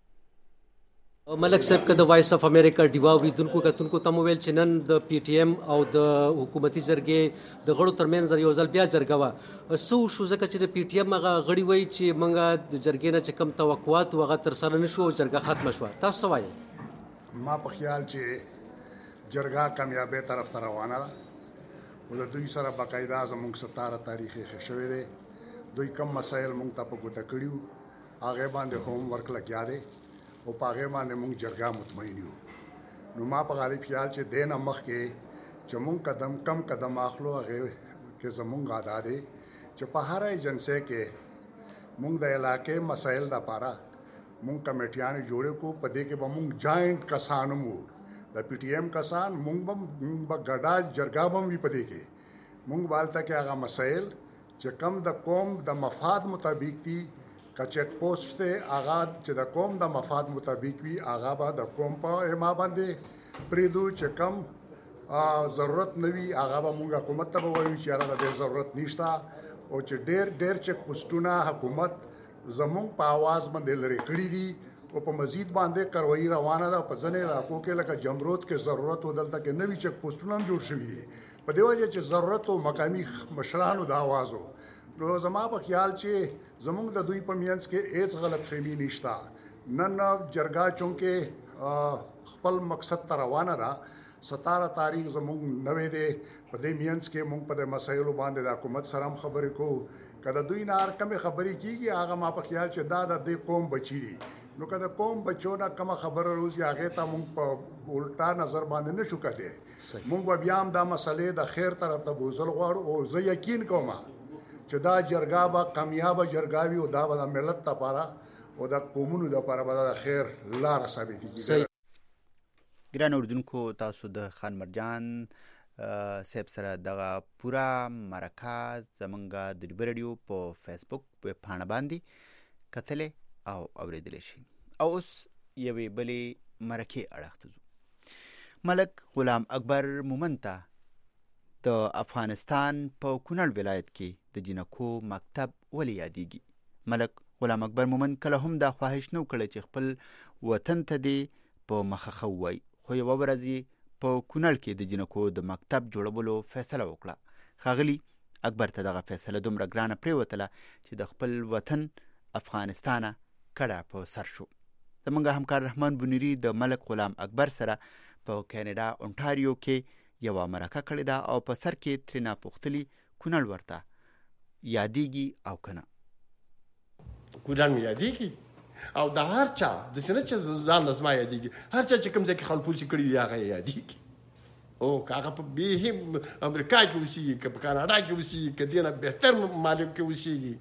ملک صاحب که د وایس اف امریکا ډیوا ویدونکو کتونکو ته مو ویل چې نن د پی ټي ایم او د حکومتي جرګې د غړو ترمنځ یو ځل بیا جرګه وه. څه وشو؟ ځکه چې د پی ټي ایم هغه غړي وایي چې موږ د جرګې نه چې کوم توقعات و هغه ترسره نه شو او جرګه ختمه شوه. تاسو څه وایئ؟ ما په خیال چې جرګه کامیابۍ طرف ته روانه ده او د دوی سره باقاعده زموږ ستاره تاریخ یې شوی دی. دوی کم مسایل موږ ته په ګوته کړي هغې باندې هوم ورک لګیا دی او په هغې باندې موږ جرګه مطمئن یو. نو ما په غالب خیال چې دې نه مخکې چې موږ قدم کم قدم اخلو هغې کې زموږ ادا دی چې په هره ایجنسۍ کې موږ د علاقې مسایل دپاره موږ کمیټیانې جوړې کړو. په دې کې به موږ جاینټ کسان هم وو، د پی ټي ایم کسان، موږ به ګډه جرګه به هم وي. په دې کې موږ به هلته کې هغه مسایل چې کم د قوم د مفاد مطابق دي که چیک پوسټ دی هغه چې د قوم د مفاد مطابق وي هغه به د قوم په حما باندې پرېږدو، چې کم ضرورت نه وي هغه به موږ حکومت ته به وایو چې یاره د دې ضرورت نشته. او چې ډېر ډېر چیک پوسټونه حکومت زموږ په آواز باندې لرې کړي دي او په مزید باندې کاروایي روانه ده. په ځینې علاقو کې لکه جمرود کې ضرورت و دلته کې نوي چیک پوسټونه هم جوړ شوي دي په دې وجه چې ضرورت و مقامي مشرانو د آواز و. نو زما په خیال چې زموږ د دوی په منځ کې هیڅ غلط فهمي نشته. نن جرګه چونکې خپل مقصد ته روانه ده، ستاره تاریخ زموږ نوې دی، په دې منځ کې موږ په دې مسایلو باندې د حکومت سره هم خبرې کوو. که د دوی نه هر کومې خبرې کېږي هغه ما په خیال چې دا د دې قوم بچي دي، نو که د قوم بچو نه کومه خبره روزي هغه ته مونږ په الټا نظر باندې نشو کړی. مونږ بیا هم دا مسلې د خیر طرف ته بوزل غواړو او زه یقین کوم چې دا جرګه به کامیابه جرګه وي او دا به د ملت لپاره او د قومونو لپاره به د خیر لاره ثابتېږي. ګران اوریدونکو، تاسو د خان مرجان صاحب سره دغه پوره مرکه زمونږ د ریډیو په فیسبوک په پاڼه باندې کتلې او اوریدلی شي. او اوس یوې بلې مرکې اړخ ته ځو. ملک غلام اکبر مومند ته د افغانستان په کونړ ولایت کې د جنکو مکتب ولې یادېږي؟ ملک غلام اکبر مومند کله هم دا خواهش نه کړی چې خپل وطن ته دې په مخه ښه ووایي، خو یوه ورځ یې په کونړ کې د جنکو د مکتب جوړولو فیصله وکړه. ښاغلي اکبر ته دغه فیصله دومره ګرانه پرېوتله چې د خپل وطن افغانستانه کډه په سر شو. زمونږ همکار رحمان بنیری د ملک غلام اکبر سره په کینیډا اونټاریو کې یوه مرکه کړې ده او په سر کې ترېنه پوښتلي کونړ ورته یادېږي او که نه. کونړ مې یادېږي او د هر چا داسې نه چې ځان له زما یادېږي، هر چا چې کوم ځای کې خلپوڅې کړي وي هغه یې یادېږي. او که هغه په بېخي امریکا کې اوسېږي، که په کاناډا کې اوسېږي، که دې نه بهتر ممالکو کې اوسېږي.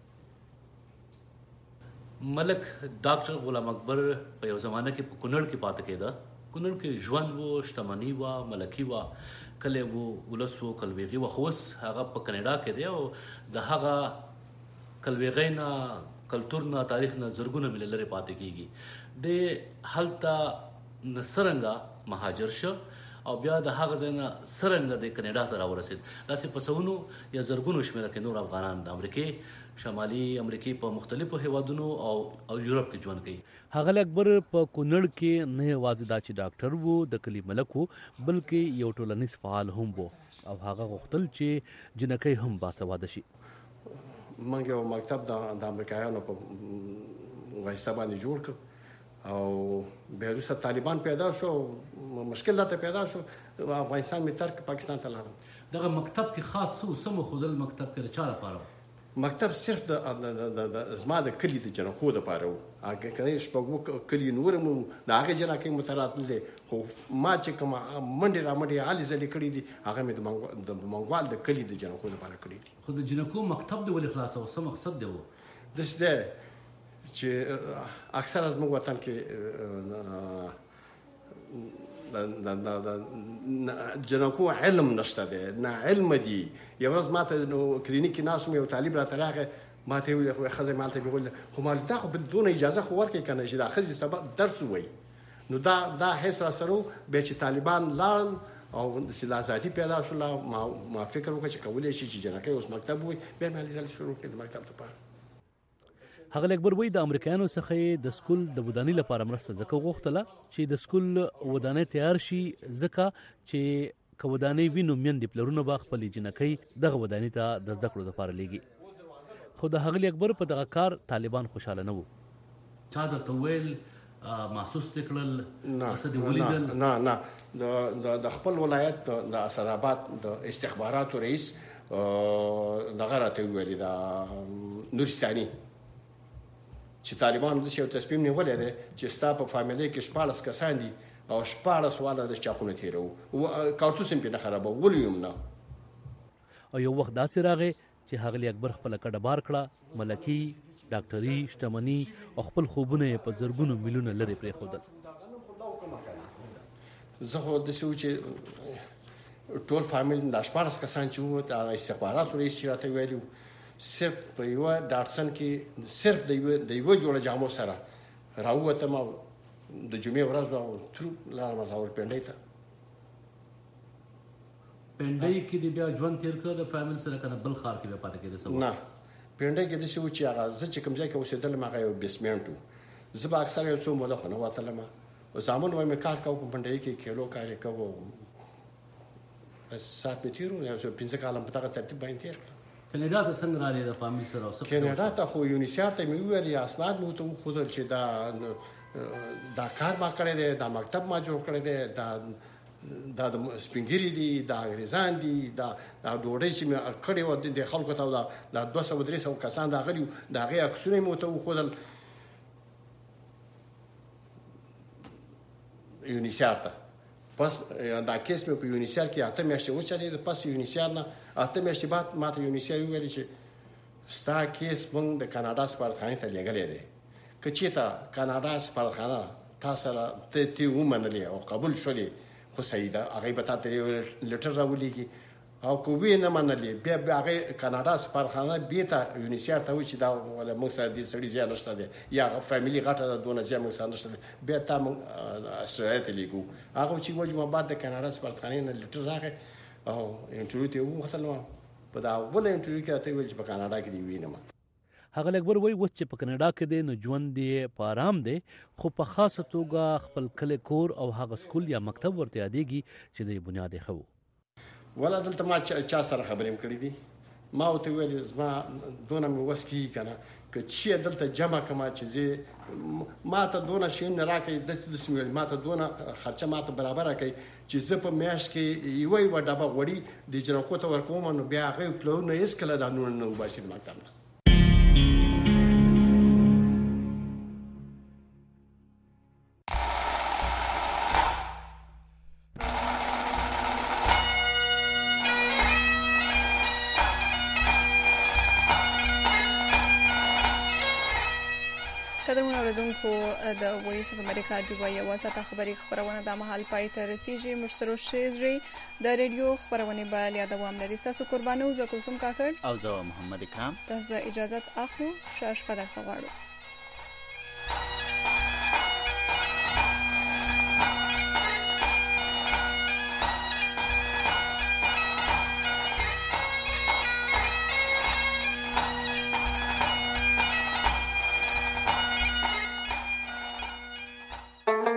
ملک ډاکټر غلام اکبر په یو زمانه کې په کونړ کې پاتې کېده. کونړ کې ژوند و، شتمني وه، ملکي وه، کلی و، ولس و، کلبېغي وه. خو اوس هغه په کاناډا کې دی او د هغه کلبېغۍ نه، کلتور نه، تاریخ نه زرګونه میله لرې پاتې کېږي. دی هلته نه څرنګه مهاجر شه او بیا د هغه ځای نه څرنګه د کاناډا ته راورسېد. داسې په سوونو یا زرګونو شمېره کې نور افغانان د امریکې، شمالي امریکې په مختلفو هیوادونو او او یورپ کې ژوند کوي. ښاغلی اکبر په کونړ کې نه یوازې دا چې ډاکټر و، د کلي ملک و، بلکې یو ټولنیز فعال هم و او هغه غوښتل چې جنکۍ هم باسواده شي. موږ یو مکتب د امریکایانو په واسطه باندې جوړ کړ او بیا وروسته طالبان پیدا شو، مشکل راته پیدا شو، افغانستان مې ترک پاکستان ته لاړم. دغه مکتب کې خاص څه و؟ څه مښودل مکتب کې د چا لپاره؟ مکتب صرف د زما د کلي د جنکو دپاره و. هغه کنه شپږ کلي نور مو د هغې جنکۍ متراتل دی، خو ما چې کومه منډې را منډې هلې ځلې کړي دي هغه مې د منګوال د کلي د جنکو دپاره کړي دي. خو د جنکو مکتب دې ولې خلاصه و؟ څه مقصد دی و؟ داسې دی چې اکثره زموږ وطن کې د جنکو علم نشته دی، نه علم دي. یو ورځ ما ته نو کلینیک کې ناست وم، یو طالب راته راغی، ما ته یې وویل ښځه مې هلته مې وویل خو ما دا خو دونه اجازه خو ورکړئ که نه چې دا ښځې سبا درس ووایي. نو دا دا حس را سره و. بیا چې طالبان لاړل او داسې د ازادي پیدا شوله، ما ما فکر وکړ چې کولی شي چې جنکۍ اوس مکتب ووایي. بیا مې هلې ځلې شروع کړې د مکتب دپاره. ښاغلی اکبر وایي د امریکایانو څخه یې د سکول د ودانۍ لپاره مرسته ځکه غوښتله چې د سکول ودانۍ تیار شي، ځکه چې که ودانۍ وي نو میندې پلرونه به خپلې جنکۍ دغه ودانۍ ته د زده کړو دپاره لیږي. خو د ښاغلي اکبر په دغه کار طالبان خوشحاله نه وو. چا درته وویل محسوس دې کړل؟ څه دې ولیدل؟ نه نه د خپل ولایت د اسداباد د استخباراتو رئیس دغه راته وویلې د نورستاني چې طالبانو داسې یو تصمیم نیولی دی چې ستا په فامیلۍ کې شپاړس کسان دي او شپاړس واله د چاقونه تېروو، کارتوس هم پرې نه خرابوو، ولې هم نه. او یو وخت داسې راغی چې ښاغلي اکبر خپله کډه بار کړه، ملکي، ډاکټري، شتمني او خپل خوبونه یې په زرګونو میلیونه لرې پرېښودل. زه خو داسې و چې ټول فامیل دا شپاړس کسان چې وو د استخباراتو رئیس چې راته ویلي وو، صرف په یوه ډاټسن کې صرف د یوه د یوه جوړه جامو سره راووتم او د جمعې ورځ وه او ترو لاړم راورپینډۍ ته. پینډۍ کې دې بیا ژوند تېر کړه د فامیل سره که نه بل ښار کې بیا پاتې کېده؟ نه، پینډۍ کې داسې و چې هغه زه چې کوم ځای کې اوسېدلم هغه یو بیسمنټ و. زه به اکثر یو څو موده خو نه وتلم، زامن به مې کار کوو په پینډۍ کې، کیلو کار یې کوو، بس ساعت مې تېر و. یو پنځه کاله په دغه ترتیب باندې تېر کړه. کاناډا ته څنګه رالې د فامیل سره؟ کاناډا ته خو یونیسیار ته مې وویل، یا اسناد مې ورته وښودل چې دا دا کار ما کړی دی، دا مکتب ما جوړ کړی دی، دا دا د سپینګیري دي، دا انګریزان دي، دا دا ډوډۍ چې مې کړې وه د خلکو ته، دا دا دوه سوه درې سوه کسان راغلي وو، د هغې عکسونه مې ورته وښودل. یونیسیار ته پس دا کیس مې په یونیسیار کې اته میاشتې وچلېده. پس یونیسیار نه اته میاشتې بعد ما ته یونیسیار وویل چې ستا کیس موږ د کاناډا سفارتخانې ته لېږلی دی، که چېرته کاناډا سفارتخانه تا سره ته ته ومنلې او قبول شولې خو صحیح ده، هغوی به تا ته لیټر راولیږي، او که ویې نه منلې بیا بیا هغې کاناډا سفارتخانه بېرته یونیسیار ته وایي چې دا ولا موږ سره دې سړي ځای نشته دی یا فیملي غټه ده دونه ځای موږ سره نشته دی، بیا تا موږ اسټرالیا ته لېږو. هغه چې وجه ما بعد د کاناډا سفارتخانې نه لیټر راغی او انټرویو ته یې وغوښتلم. په دا اوله انټرویو کې راته ویل چې په کاناډا کې دې وینم. هغه اکبر وایي اوس چې په کاناډا کې دی نو ژوند یې په ارام دی، خو په خاصه توګه خپل کلی کور او هغه سکول یا مکتب ورته یادېږي چې د بنیاد یې ښه و. ولا دلته ما چا سره خبرې م کړې دي، ما ورته ویل زما دونه مې وس کېږي که نه که چې دلته جمع کړم چې زه ما ته دونه شیونه راکړئ داسې داسې مې ویل ما ته دونه خرچه ما ته برابره کړئ چې زه په میاشت کې یوه یوه ډبه غوړي د جنکو ته ورکوم نو بیا هغوی پلرونه هېڅکله دا نونه نه وباسي د مکتب نه. قدمونه اوریدونکو د وایس اف امریکا ډیوه یوه ساعته خبري خپرونه د مهال پای ته رسیږي. موږ سره شېري د ریډیو خپرونې به لا دوام لري. ستاسو قربانو زه کلثوم کاکړ او زه محمد اکرام تاسو اجازه اخلو. ښه شپه درته غواړو.